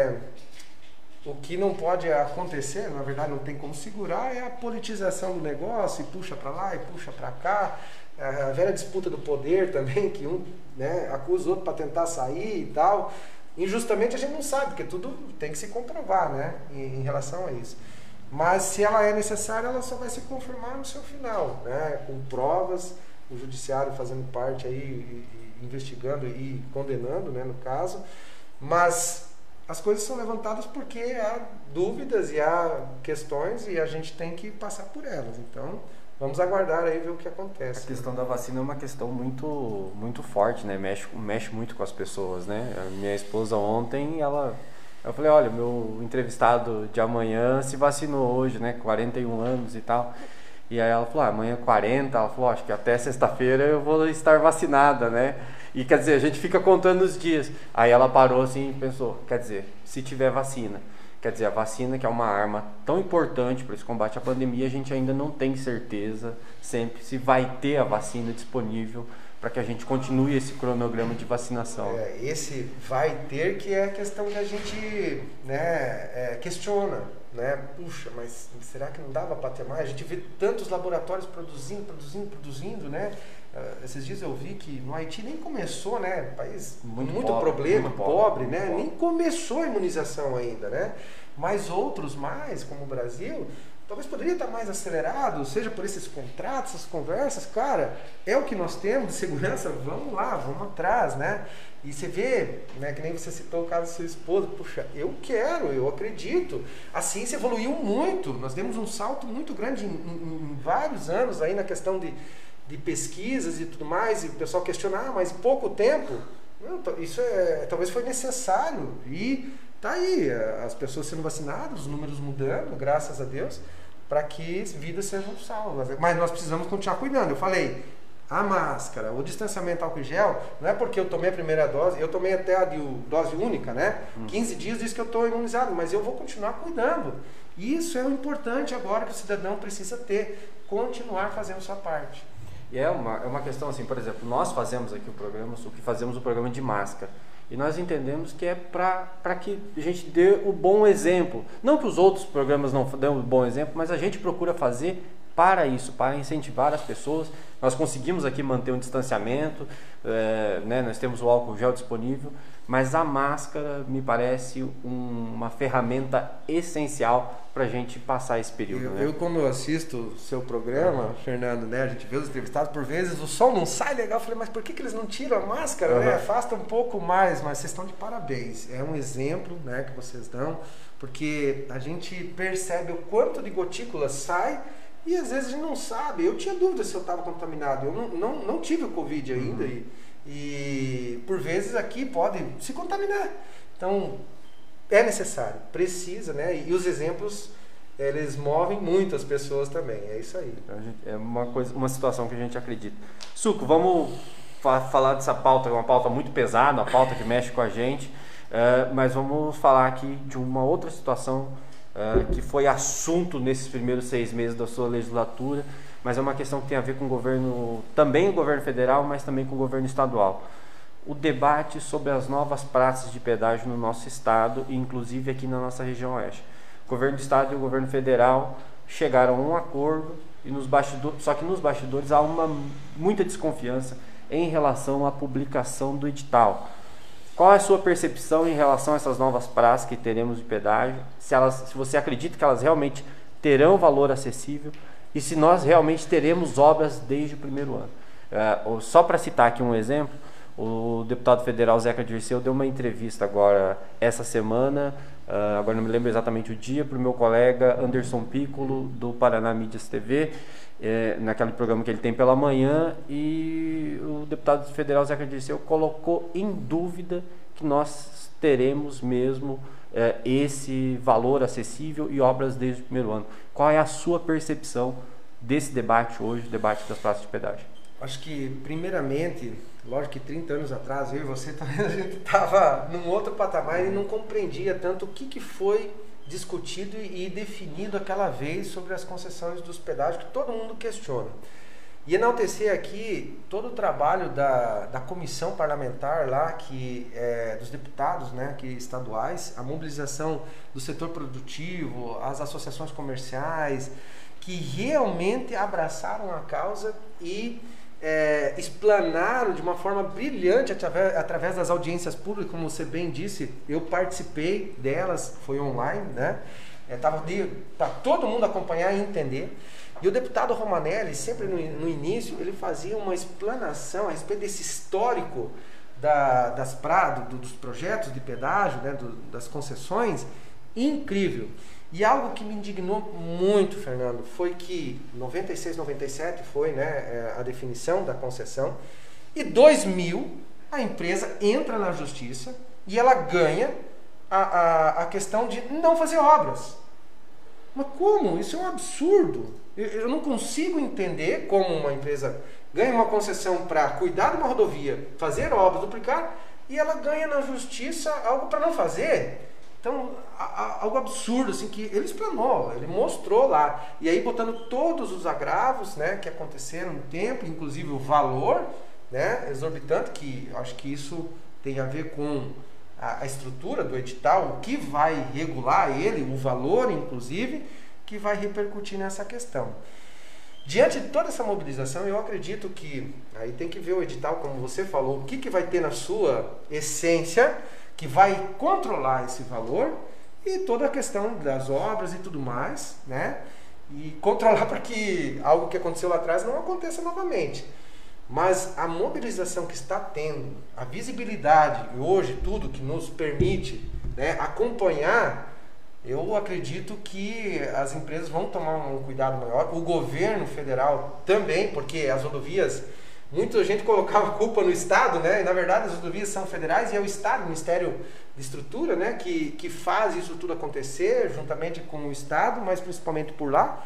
o que não pode acontecer, na verdade não tem como segurar, é a politização do negócio, e puxa para lá e puxa para cá, a velha disputa do poder também, que um, né, acusa o outro para tentar sair e tal. Injustamente a gente não sabe, porque tudo tem que se comprovar, né, em relação a isso. Mas se ela é necessária, ela só vai se confirmar no seu final, né, com provas, o judiciário fazendo parte aí, investigando e condenando, né, no caso. Mas as coisas são levantadas porque há dúvidas e há questões e a gente tem que passar por elas. Então, vamos aguardar aí ver o que acontece. A questão da vacina é uma questão muito, muito forte, né? Mexe muito com as pessoas, né? A minha esposa ontem, eu falei, olha, meu entrevistado de amanhã se vacinou hoje, né? 41 anos e tal. E aí ela falou, amanhã 40, ela falou, acho que até sexta-feira eu vou estar vacinada, né? E quer dizer, a gente fica contando os dias. Aí ela parou assim e pensou, quer dizer, se tiver vacina, quer dizer, a vacina que é uma arma tão importante para esse combate à pandemia, a gente ainda não tem certeza sempre se vai ter a vacina disponível para que a gente continue esse cronograma de vacinação. Esse vai ter que é a questão que a gente, né, questiona, né? Puxa, mas será que não dava para ter mais? A gente vê tantos laboratórios produzindo, né? Esses dias eu vi que no Haiti nem começou, né? País muito pobre, problema, muito pobre, né? Pobre. Nem começou a imunização ainda, né? Mas outros mais, como o Brasil, talvez poderia estar mais acelerado, seja por esses contratos, essas conversas, cara, é o que nós temos de segurança, vamos lá, vamos atrás, né? E você vê, né, que nem você citou o caso da sua esposa, puxa, eu acredito, a ciência evoluiu muito, nós demos um salto muito grande em vários anos aí na questão de pesquisas e tudo mais, e o pessoal questiona, mas em pouco tempo, não, isso talvez foi necessário, e tá aí, as pessoas sendo vacinadas, os números mudando, graças a Deus, para que vidas sejam salvas. Mas nós precisamos continuar cuidando. Eu falei, a máscara, o distanciamento álcool e gel, não é porque eu tomei a primeira dose, eu tomei até a dose única, né? 15 dias diz que eu estou imunizado, mas eu vou continuar cuidando. Isso é o importante agora que o cidadão precisa ter, continuar fazendo sua parte. E é uma questão assim, por exemplo, nós fazemos aqui fazemos o programa de máscara. E nós entendemos que é para que a gente dê o bom exemplo. Não que os outros programas não dêem o bom exemplo, mas a gente procura fazer para isso, para incentivar as pessoas. Nós conseguimos aqui manter um distanciamento, né? Nós temos o álcool gel disponível, mas a máscara me parece uma ferramenta essencial para a gente passar esse período. Eu quando assisto o seu programa, Fernando, né, a gente vê os entrevistados, por vezes o som não sai legal, eu falei, mas por que eles não tiram a máscara, né? Afasta um pouco mais, mas vocês estão de parabéns. É um exemplo, né, que vocês dão, porque a gente percebe o quanto de gotículas sai e às vezes a gente não sabe. Eu tinha dúvida se eu estava contaminado, eu não tive o Covid ainda e por vezes aqui pode se contaminar. Então é necessário, precisa, né? E os exemplos, eles movem muito as pessoas também, é isso aí. É uma situação que a gente acredita. Suco, vamos falar dessa pauta, uma pauta muito pesada, uma pauta que mexe com a gente, mas vamos falar aqui de uma outra situação que foi assunto nesses primeiros 6 meses da sua legislatura, mas é uma questão que tem a ver com o governo, também o governo federal, mas também com o governo estadual. O debate sobre as novas praças de pedágio no nosso estado e inclusive aqui na nossa região oeste. O governo do estado e o governo federal chegaram a um acordo, só que nos bastidores há muita desconfiança em relação à publicação do edital. Qual é a sua percepção em relação a essas novas praças que teremos de pedágio? Se você acredita que elas realmente terão valor acessível e se nós realmente teremos obras desde o primeiro ano. Só para citar aqui um exemplo, o deputado federal Zeca Dirceu deu uma entrevista agora, essa semana, agora não me lembro exatamente o dia, para o meu colega Anderson Piccolo, do Paraná Mídias TV, naquele programa que ele tem pela manhã, e o deputado federal Zeca Dirceu colocou em dúvida que nós teremos mesmo esse valor acessível e obras desde o primeiro ano. Qual é a sua percepção desse debate hoje, o debate das praças de pedágio? Acho que, primeiramente, lógico que 30 anos atrás, eu e você também, a gente estava num outro patamar e não compreendia tanto o que foi discutido e definido aquela vez sobre as concessões dos pedágios, que todo mundo questiona. E enaltecer aqui todo o trabalho da comissão parlamentar lá, dos deputados, né, estaduais, a mobilização do setor produtivo, as associações comerciais, que realmente abraçaram a causa e explanaram de uma forma brilhante através das audiências públicas, como você bem disse, eu participei delas, foi online, né? Para todo mundo acompanhar e entender. E o deputado Romanelli, sempre no início, ele fazia uma explanação a respeito desse histórico dos projetos de pedágio, né, das concessões, incrível. E algo que me indignou muito, Fernando, foi que 96, 97 foi, né, a definição da concessão, e 2000 a empresa entra na justiça e ela ganha a questão de não fazer obras. Mas como? Isso é um absurdo. Eu não consigo entender como uma empresa ganha uma concessão para cuidar de uma rodovia, fazer obras, duplicar, e ela ganha na justiça algo para não fazer. Então, algo absurdo, assim, que ele explanou, ele mostrou lá. E aí, botando todos os agravos, né, que aconteceram no tempo, inclusive o valor, né, exorbitante, que acho que isso tem a ver com a estrutura do edital, o que vai regular ele, o valor, inclusive, que vai repercutir nessa questão. Diante de toda essa mobilização, eu acredito que, aí tem que ver o edital, como você falou, o que vai ter na sua essência, que vai controlar esse valor e toda a questão das obras e tudo mais, né? E controlar para que algo que aconteceu lá atrás não aconteça novamente. Mas a mobilização que está tendo, a visibilidade e hoje tudo que nos permite, né, acompanhar, eu acredito que as empresas vão tomar um cuidado maior, o governo federal também, porque as rodovias, muita gente colocava a culpa no Estado, né? E na verdade as rodovias são federais e é o Estado, o Ministério de Estrutura, né, que faz isso tudo acontecer, juntamente com o Estado, mas principalmente por lá.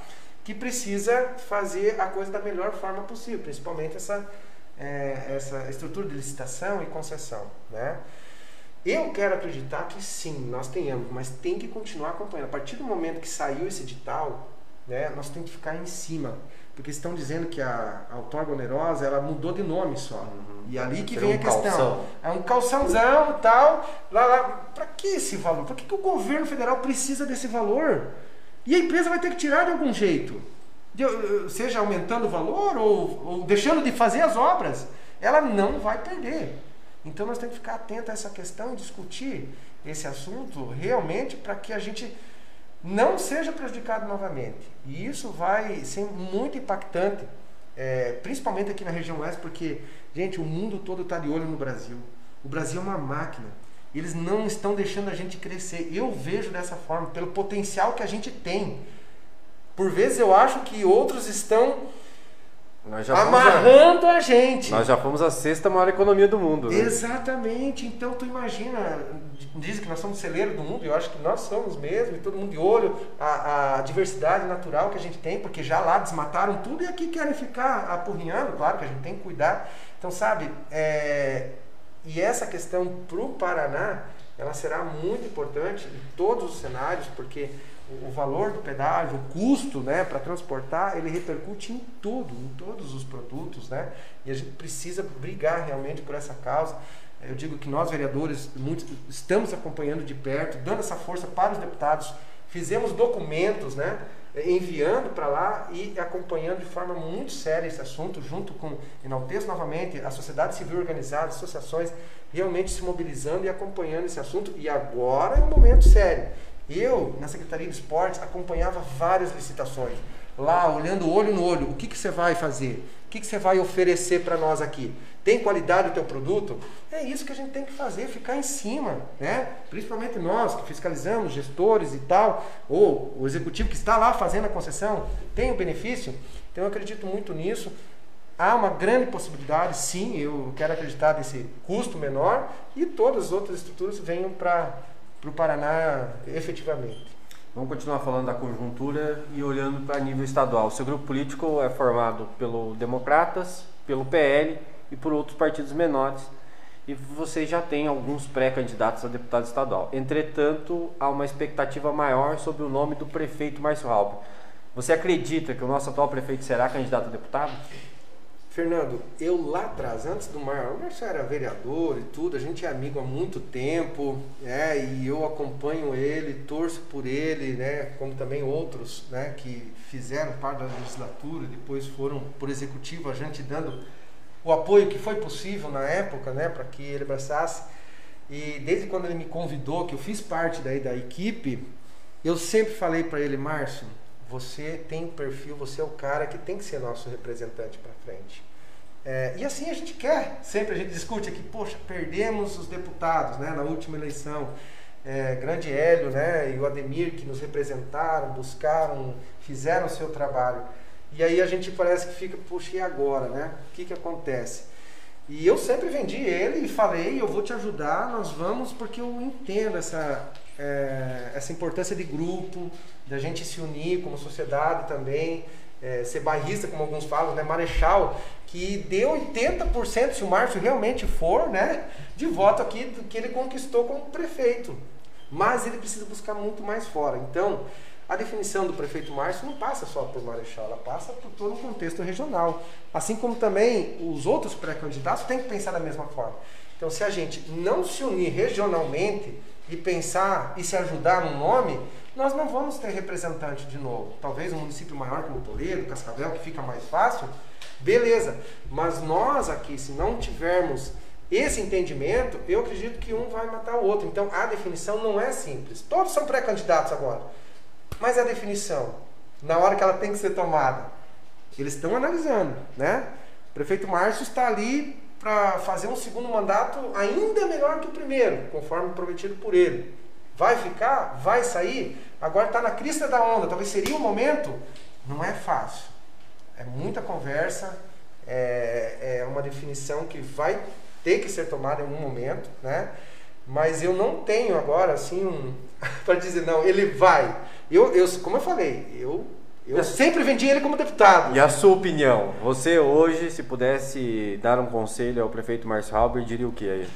que precisa fazer a coisa da melhor forma possível, principalmente essa estrutura de licitação e concessão, né? Eu quero acreditar que sim, nós tenhamos, mas tem que continuar acompanhando. A partir do momento que saiu esse edital, né, nós temos que ficar em cima, porque estão dizendo que a outorga onerosa, ela mudou de nome só. E ali que vem a questão. Calção. É um calçãozão e tal. Para que esse valor? Por que o governo federal precisa desse valor? E a empresa vai ter que tirar de algum jeito. Seja aumentando o valor ou deixando de fazer as obras. Ela não vai perder. Então nós temos que ficar atento a essa questão e discutir esse assunto realmente para que a gente não seja prejudicado novamente. E isso vai ser muito impactante, principalmente aqui na região oeste, porque, gente, o mundo todo está de olho no Brasil. O Brasil é uma máquina. Eles não estão deixando a gente crescer. Eu vejo dessa forma, pelo potencial que a gente tem. Por vezes eu acho que outros estão amarrando a gente. Nós já fomos a 6ª maior economia do mundo. Né? Exatamente. Então tu imagina, dizem que nós somos celeiro do mundo, eu acho que nós somos mesmo, e todo mundo de olho a diversidade natural que a gente tem, porque já lá desmataram tudo e aqui querem ficar apurrinhando, claro que a gente tem que cuidar. Então, sabe, e essa questão para o Paraná, ela será muito importante em todos os cenários, porque o valor do pedágio, o custo, né, para transportar, ele repercute em tudo, em todos os produtos, né? E a gente precisa brigar realmente por essa causa. Eu digo que nós, vereadores, estamos acompanhando de perto, dando essa força para os deputados. Fizemos documentos, né, enviando para lá e acompanhando de forma muito séria esse assunto, junto com, enalteço novamente, a sociedade civil organizada, associações, realmente se mobilizando e acompanhando esse assunto. E agora é um momento sério. Eu, na Secretaria de Esportes, acompanhava várias licitações. Lá, olhando olho no olho, o que você vai fazer? O que você vai oferecer para nós aqui? Tem qualidade o teu produto? É isso que a gente tem que fazer, ficar em cima, né? Principalmente nós que fiscalizamos, gestores e tal, ou o executivo que está lá fazendo a concessão, tem o benefício? Então eu acredito muito nisso. Há uma grande possibilidade, sim, eu quero acreditar desse custo menor e todas as outras estruturas venham para o Paraná efetivamente. Vamos continuar falando da conjuntura e olhando para nível estadual. O seu grupo político é formado pelo Democratas, pelo PL e por outros partidos menores. E vocês já têm alguns pré-candidatos a deputado estadual. Entretanto, há uma expectativa maior sobre o nome do prefeito Márcio Halper. Você acredita que o nosso atual prefeito será candidato a deputado? Fernando, eu lá atrás, antes do Márcio, o Márcio era vereador e tudo, a gente é amigo há muito tempo, e eu acompanho ele, torço por ele, né, como também outros, né, que fizeram parte da legislatura, depois foram por executivo, a gente dando o apoio que foi possível na época, né, para que ele abraçasse. E desde quando ele me convidou, que eu fiz parte daí da equipe, eu sempre falei para ele: Márcio, você tem perfil, você é o cara que tem que ser nosso representante para frente. E assim a gente quer, sempre a gente discute aqui, poxa, perdemos os deputados, né, na última eleição, grande Hélio, né, e o Ademir, que nos representaram, buscaram, fizeram o seu trabalho. E aí a gente parece que fica, poxa, e agora, né? O que acontece? E eu sempre vendi ele e falei: eu vou te ajudar, nós vamos, porque eu entendo essa importância de grupo, da gente se unir como sociedade também, ser bairrista, como alguns falam, né? Marechal, que deu 80%, se o Márcio realmente for, né, de voto aqui do que ele conquistou como prefeito. Mas ele precisa buscar muito mais fora. Então, a definição do prefeito Márcio não passa só por Marechal, ela passa por todo o contexto regional. Assim como também os outros pré-candidatos têm que pensar da mesma forma. Então, se a gente não se unir regionalmente e pensar e se ajudar no nome, nós não vamos ter representante de novo. Talvez um município maior como Toledo, Cascavel, que fica mais fácil, beleza. Mas nós aqui, se não tivermos esse entendimento, eu acredito que um vai matar o outro. Então, a definição não é simples. Todos são pré-candidatos agora. Mas a definição, na hora que ela tem que ser tomada, eles estão analisando, né? O prefeito Márcio está ali para fazer um segundo mandato ainda melhor que o primeiro, conforme prometido por ele. Vai ficar? Vai sair? Agora está na crista da onda, talvez seria o momento. Não é fácil. É muita conversa, é uma definição que vai ter que ser tomada em algum momento, né? Mas eu não tenho agora, assim, para dizer, não, ele vai. Como eu falei, eu Eu sempre vendi ele como deputado. E a sua opinião? Você hoje, se pudesse dar um conselho ao prefeito Márcio Halber, diria o que aí?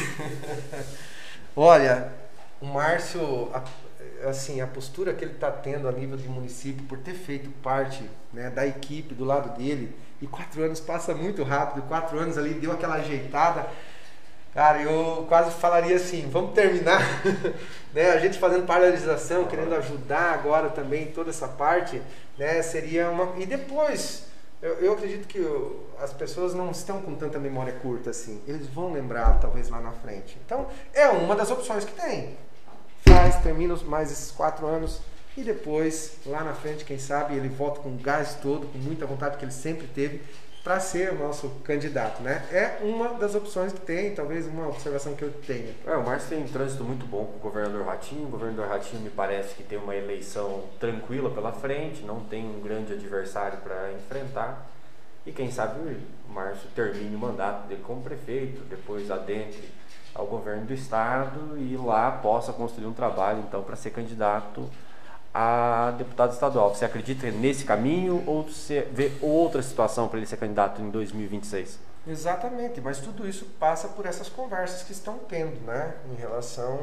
Olha, o Márcio, assim, a postura que ele está tendo a nível de município, por ter feito parte, né, da equipe do lado dele, e 4 anos passa muito rápido, 4 anos ali deu aquela ajeitada. Cara, eu quase falaria assim, vamos terminar, né? A gente fazendo paralisação, querendo ajudar agora também toda essa parte, né? Seria uma... E depois, eu acredito que as pessoas não estão com tanta memória curta assim. Eles vão lembrar, talvez, lá na frente. Então, é uma das opções que tem. Termina mais esses 4 anos e depois, lá na frente, quem sabe, ele volta com gás todo, com muita vontade que ele sempre teve, para ser o nosso candidato, né? É uma das opções que tem, talvez uma observação que eu tenha. O Márcio tem um trânsito muito bom com o governador Ratinho. O governador Ratinho me parece que tem uma eleição tranquila pela frente, não tem um grande adversário para enfrentar. E quem sabe o Márcio termine o mandato dele como prefeito, depois adentre ao governo do estado e lá possa construir um trabalho então para ser candidato a deputado estadual. Você acredita nesse caminho ou você vê outra situação para ele ser candidato em 2026? Exatamente, mas tudo isso passa por essas conversas que estão tendo, né, em relação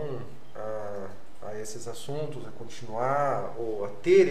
a esses assuntos, a continuar ou a ter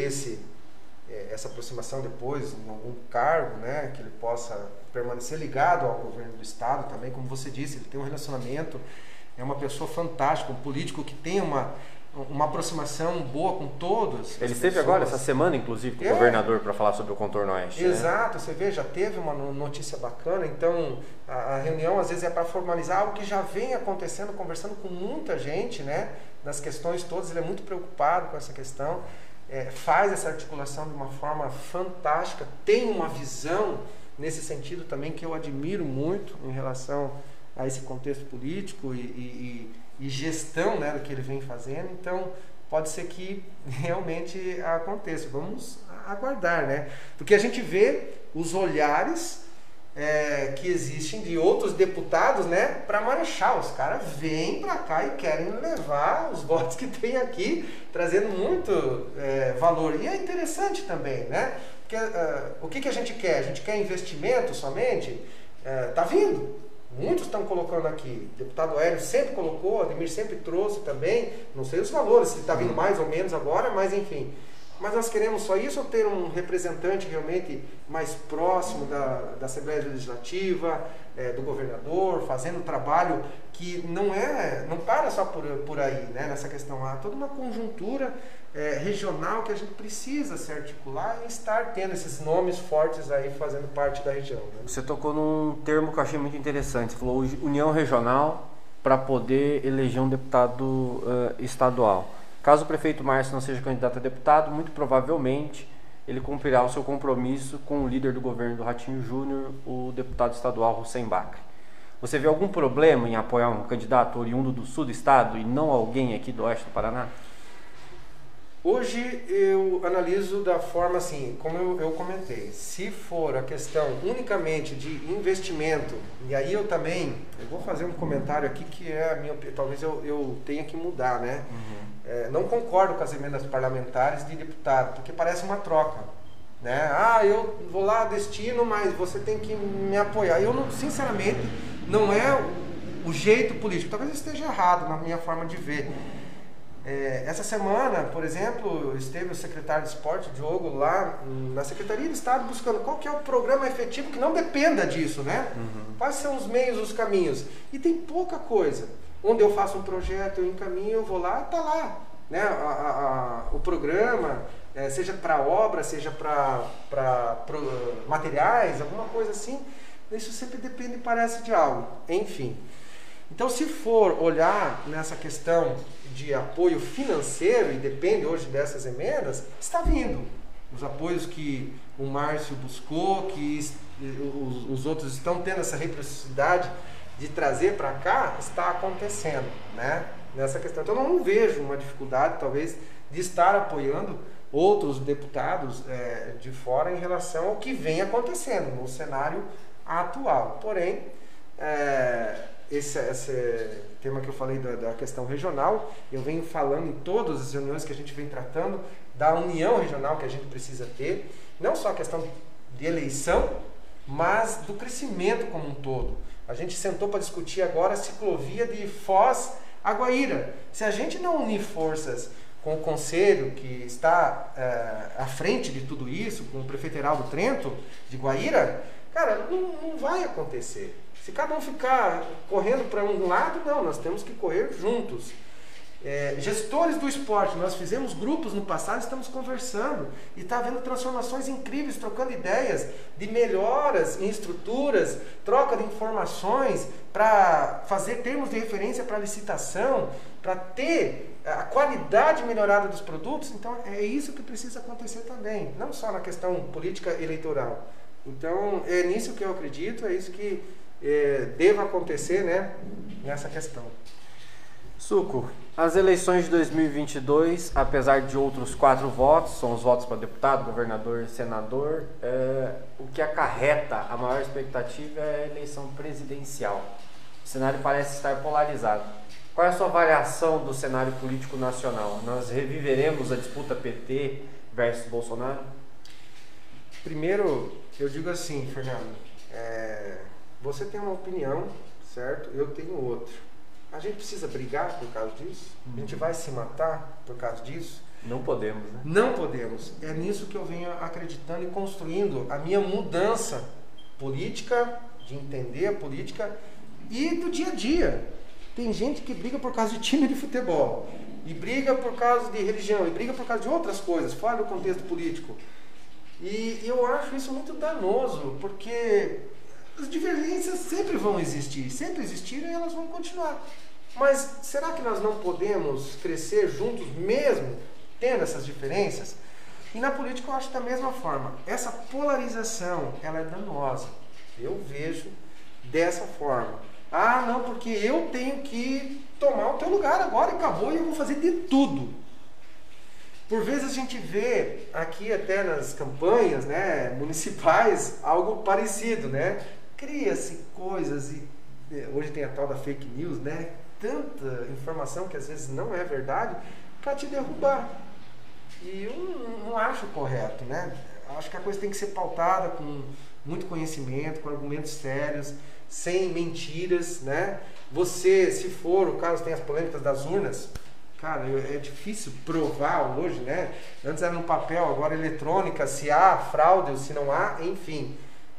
essa aproximação depois em algum cargo, né, que ele possa permanecer ligado ao governo do estado também, como você disse, ele tem um relacionamento, é uma pessoa fantástica, um político que tem uma aproximação boa com todos. Ele esteve agora, essa semana, inclusive, com o governador para falar sobre o contorno oeste. Exato, né? Você vê, já teve uma notícia bacana, então a reunião às vezes é para formalizar algo que já vem acontecendo, conversando com muita gente, né, das questões todas, ele é muito preocupado com essa questão, faz essa articulação de uma forma fantástica, tem uma visão nesse sentido também que eu admiro muito em relação a esse contexto político e gestão, né, do que ele vem fazendo. Então pode ser que realmente aconteça, vamos aguardar, né, porque a gente vê os olhares que existem de outros deputados, né, para Marechal. Os caras vêm para cá e querem levar os votos que tem aqui, trazendo muito valor, e é interessante também, né, porque o que a gente quer? A gente quer investimento somente? Tá vindo. Muitos estão colocando aqui, o deputado Hélio sempre colocou, o Ademir sempre trouxe também, não sei os valores, se está vindo mais ou menos agora, mas enfim. Mas nós queremos só isso ou ter um representante realmente mais próximo da Assembleia Legislativa, do governador, fazendo um trabalho que não para só por aí, né, nessa questão. Há toda uma conjuntura regional que a gente precisa se articular e estar tendo esses nomes fortes aí fazendo parte da região. Né? Você tocou num termo que eu achei muito interessante. Você falou união regional para poder eleger um deputado estadual. Caso o prefeito Márcio não seja candidato a deputado, muito provavelmente ele cumprirá o seu compromisso com o líder do governo do Ratinho Júnior, o deputado estadual Hussein Bacri. Você vê algum problema em apoiar um candidato oriundo do sul do estado e não alguém aqui do oeste do Paraná? Hoje eu analiso da forma assim, como eu comentei, se for a questão unicamente de investimento, e aí eu vou fazer um comentário aqui que é a minha opinião, talvez eu tenha que mudar, né? Não concordo com as emendas parlamentares de deputado, porque parece uma troca, né? Eu vou lá, destino, mas você tem que me apoiar. Eu, sinceramente, não é o jeito político, talvez eu esteja errado na minha forma de ver. Essa semana, por exemplo, esteve o secretário de esporte, Diogo, lá na Secretaria de Estado buscando qual que é o programa efetivo que não dependa disso, né? Quais são os meios, os caminhos? E tem pouca coisa. Onde eu faço um projeto, eu encaminho, eu vou lá, tá lá, né? O programa, seja para obra, seja para materiais, alguma coisa assim, isso sempre depende, parece, de algo. Enfim. Então, se for olhar nessa questão de apoio financeiro, e depende hoje dessas emendas, está vindo. Os apoios que o Márcio buscou, que os outros estão tendo essa reciprocidade de trazer para cá, está acontecendo, né, nessa questão. Então, eu não vejo uma dificuldade, talvez, de estar apoiando outros deputados de fora em relação ao que vem acontecendo no cenário atual. Porém, esse tema que eu falei da questão regional, eu venho falando em todas as reuniões que a gente vem tratando da união regional que a gente precisa ter, não só a questão de eleição, mas do crescimento como um todo. A gente sentou para discutir agora a ciclovia de Foz a Guaíra. Se a gente não unir forças com o conselho que está à frente de tudo isso, com o prefeito Heraldo Trento de Guaíra, cara, não vai acontecer. Se cada um ficar correndo para um lado, não, nós temos que correr juntos. Gestores do esporte, nós fizemos grupos no passado, estamos conversando e está havendo transformações incríveis, trocando ideias de melhoras em estruturas, troca de informações para fazer termos de referência para licitação, para ter a qualidade melhorada dos produtos. Então é isso que precisa acontecer também, não só na questão política eleitoral. Então é nisso que eu acredito, é isso que deva acontecer, né, nessa questão. Suco, as eleições de 2022, apesar de outros 4 votos, são os votos para deputado, governador e senador, o que acarreta a maior expectativa é a eleição presidencial. O cenário parece estar polarizado. Qual é a sua avaliação do cenário político nacional? Nós reviveremos a disputa PT versus Bolsonaro? Primeiro, eu digo assim, Fernando, você tem uma opinião, certo? Eu tenho outra. A gente precisa brigar por causa disso? A gente vai se matar por causa disso? Não podemos, né? Não podemos. É nisso que eu venho acreditando e construindo a minha mudança política, de entender a política e do dia a dia. Tem gente que briga por causa de time de futebol, e briga por causa de religião, e briga por causa de outras coisas, fora do contexto político. E eu acho isso muito danoso, porque as divergências sempre vão existir, sempre existiram e elas vão continuar. Mas será que nós não podemos crescer juntos mesmo tendo essas diferenças? E na política eu acho da mesma forma. Essa polarização, ela é danosa. Eu vejo dessa forma. Ah, não, porque eu tenho que tomar o teu lugar agora e acabou e eu vou fazer de tudo. Por vezes a gente vê aqui até nas campanhas, né, municipais algo parecido, né? Cria-se coisas e hoje tem a tal da fake news, né? Tanta informação que às vezes não é verdade para te derrubar. E eu não acho correto, né? Acho que a coisa tem que ser pautada com muito conhecimento, com argumentos sérios, sem mentiras, né? Você, se for o caso, tem as polêmicas das urnas. Cara, é difícil provar hoje, né? Antes era no papel, agora eletrônica, se há fraude ou se não há, enfim.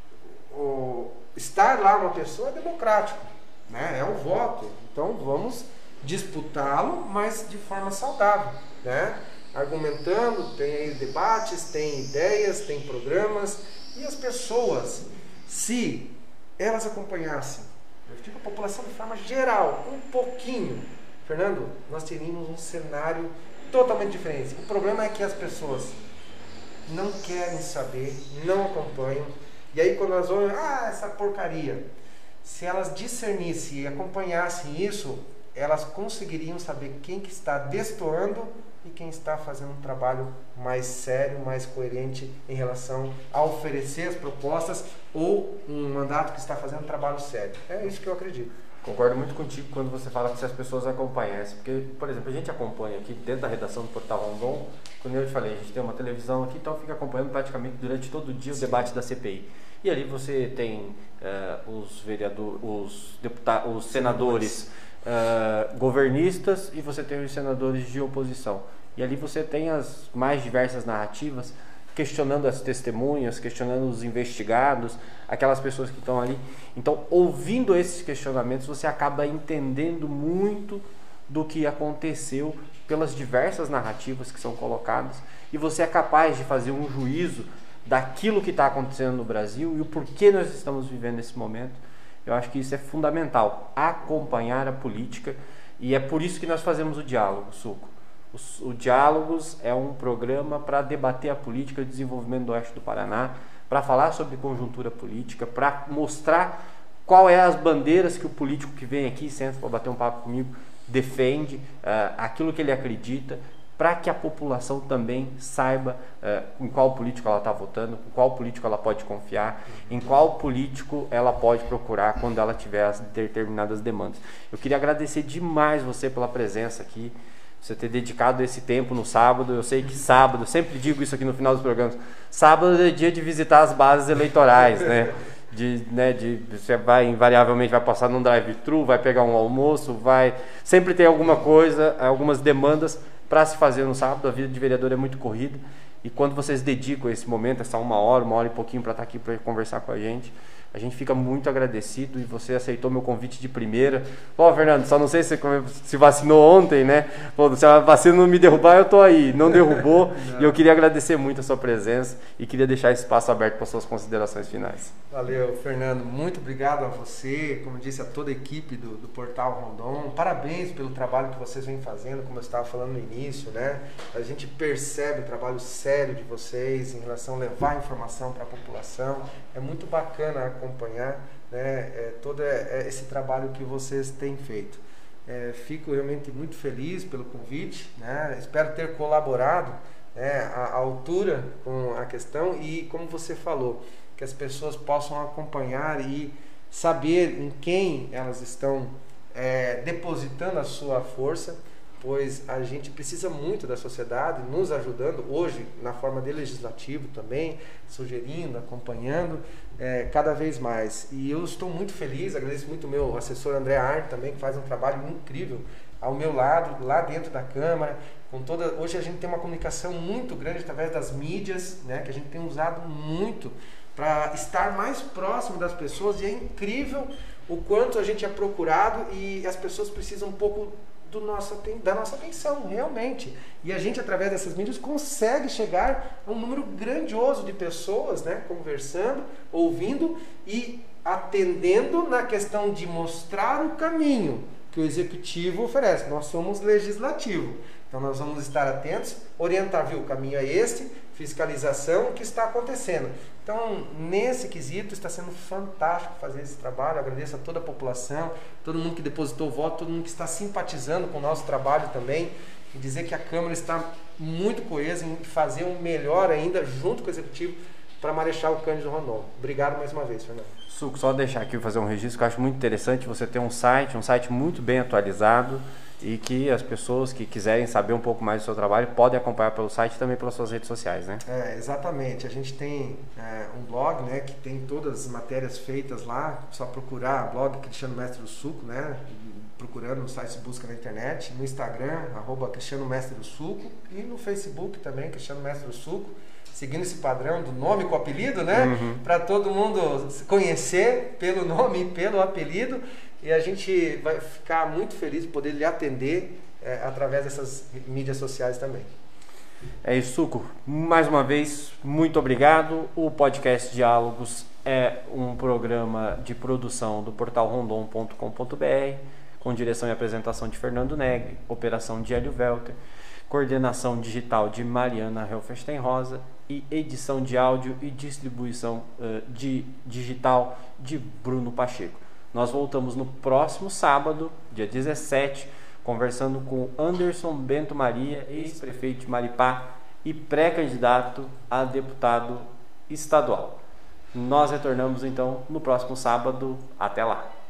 Estar lá uma pessoa é democrático, né? É um voto. Então vamos disputá-lo, mas de forma saudável, né? Argumentando, tem aí debates, tem ideias, tem programas, e as pessoas, se elas acompanhassem, eu digo a população de forma geral, um pouquinho, Fernando, nós teríamos um cenário totalmente diferente. O problema é que as pessoas não querem saber, não acompanham, e aí quando elas olham, essa porcaria, se elas discernissem e acompanhassem isso, elas conseguiriam saber quem que está destoando e quem está fazendo um trabalho mais sério, mais coerente em relação a oferecer as propostas ou um mandato que está fazendo um trabalho sério. É isso que eu acredito. Concordo muito contigo quando você fala que se as pessoas acompanhassem, porque, por exemplo, a gente acompanha aqui dentro da redação do Portal Rondon, como eu te falei, a gente tem uma televisão aqui, então fica acompanhando praticamente durante todo o dia o debate da CPI. E ali você tem os vereadores, os deputados, os senadores governistas e você tem os senadores de oposição. E ali você tem as mais diversas narrativas, questionando as testemunhas, questionando os investigados, aquelas pessoas que estão ali. Então, ouvindo esses questionamentos, você acaba entendendo muito do que aconteceu pelas diversas narrativas que são colocadas e você é capaz de fazer um juízo daquilo que está acontecendo no Brasil e o porquê nós estamos vivendo esse momento. Eu acho que isso é fundamental, acompanhar a política, e é por isso que nós fazemos o Diálogo, Suco. O Diálogos é um programa para debater a política e o desenvolvimento do Oeste do Paraná, para falar sobre conjuntura política, para mostrar qual é as bandeiras que o político que vem aqui, senta para bater um papo comigo, defende, aquilo que ele acredita, para que a população também saiba em qual político ela está votando, em qual político ela pode confiar, em qual político ela pode procurar quando ela tiver as determinadas demandas. Eu queria agradecer demais você pela presença aqui, você ter dedicado esse tempo no sábado. Eu sei que sábado, eu sempre digo isso aqui no final dos programas, sábado é dia de visitar as bases eleitorais, né? Você invariavelmente vai passar num drive-thru, vai pegar um almoço, sempre tem alguma coisa, algumas demandas para se fazer no sábado. A vida de vereador é muito corrida, e quando vocês dedicam esse momento, essa uma hora e pouquinho para estar aqui para conversar com a gente fica muito agradecido, e você aceitou meu convite de primeira. Fernando, só não sei se se vacinou ontem, né? Se a vacina não me derrubar, eu tô aí. Não derrubou. Não. E eu queria agradecer muito a sua presença e queria deixar esse espaço aberto para suas considerações finais. Valeu, Fernando. Muito obrigado a você, como eu disse, a toda a equipe do Portal Rondon. Parabéns pelo trabalho que vocês vêm fazendo, como eu estava falando no início, né? A gente percebe o trabalho sério de vocês em relação a levar informação para a população. É muito bacana acompanhar, né, todo esse trabalho que vocês têm feito. Fico realmente muito feliz pelo convite, né? Espero ter colaborado, né, à altura com a questão, e como você falou, que as pessoas possam acompanhar e saber em quem elas estão depositando a sua força, pois a gente precisa muito da sociedade nos ajudando hoje na forma de legislativo também, sugerindo, acompanhando cada vez mais. E eu estou muito feliz, agradeço muito o meu assessor André Arte também, que faz um trabalho incrível ao meu lado, lá dentro da Câmara. Hoje a gente tem uma comunicação muito grande através das mídias, né, que a gente tem usado muito para estar mais próximo das pessoas, e é incrível o quanto a gente é procurado e as pessoas precisam um pouco da nossa atenção, realmente. E a gente, através dessas mídias, consegue chegar a um número grandioso de pessoas, né, conversando, ouvindo e atendendo na questão de mostrar o caminho que o Executivo oferece. Nós somos legislativo, então nós vamos estar atentos, orientar, viu, o caminho é este, fiscalização, o que está acontecendo. Então, nesse quesito, está sendo fantástico fazer esse trabalho. Eu agradeço a toda a população, todo mundo que depositou o voto, todo mundo que está simpatizando com o nosso trabalho também, e dizer que a Câmara está muito coesa em fazer um melhor ainda junto com o Executivo para Marechal Cândido Rondon. Obrigado mais uma vez, Fernando. Suco, só deixar aqui fazer um registro que eu acho muito interessante. Você ter um site muito bem atualizado, e que as pessoas que quiserem saber um pouco mais do seu trabalho podem acompanhar pelo site e também pelas suas redes sociais, né? Exatamente. A gente tem um blog, né, que tem todas as matérias feitas lá. Só procurar blog Cristiano Mestre do Suco, né? Procurando no site, busca na internet, no Instagram, @Cristiano Mestre do Suco, e no Facebook também, Cristiano Mestre do Suco. Seguindo esse padrão do nome com apelido, né? Uhum. Para todo mundo se conhecer pelo nome e pelo apelido. E a gente vai ficar muito feliz de poder lhe atender através dessas mídias sociais também. É isso, Suco. Mais uma vez, muito obrigado. O podcast Diálogos é um programa de produção do portal rondon.com.br, com direção e apresentação de Fernando Negri, operação de Hélio Welter, coordenação digital de Mariana Helferstein Rosa e edição de áudio e distribuição digital de Bruno Pacheco. Nós voltamos no próximo sábado, dia 17, conversando com Anderson Bento Maria, ex-prefeito de Maripá e pré-candidato a deputado estadual. Nós retornamos então no próximo sábado. Até lá!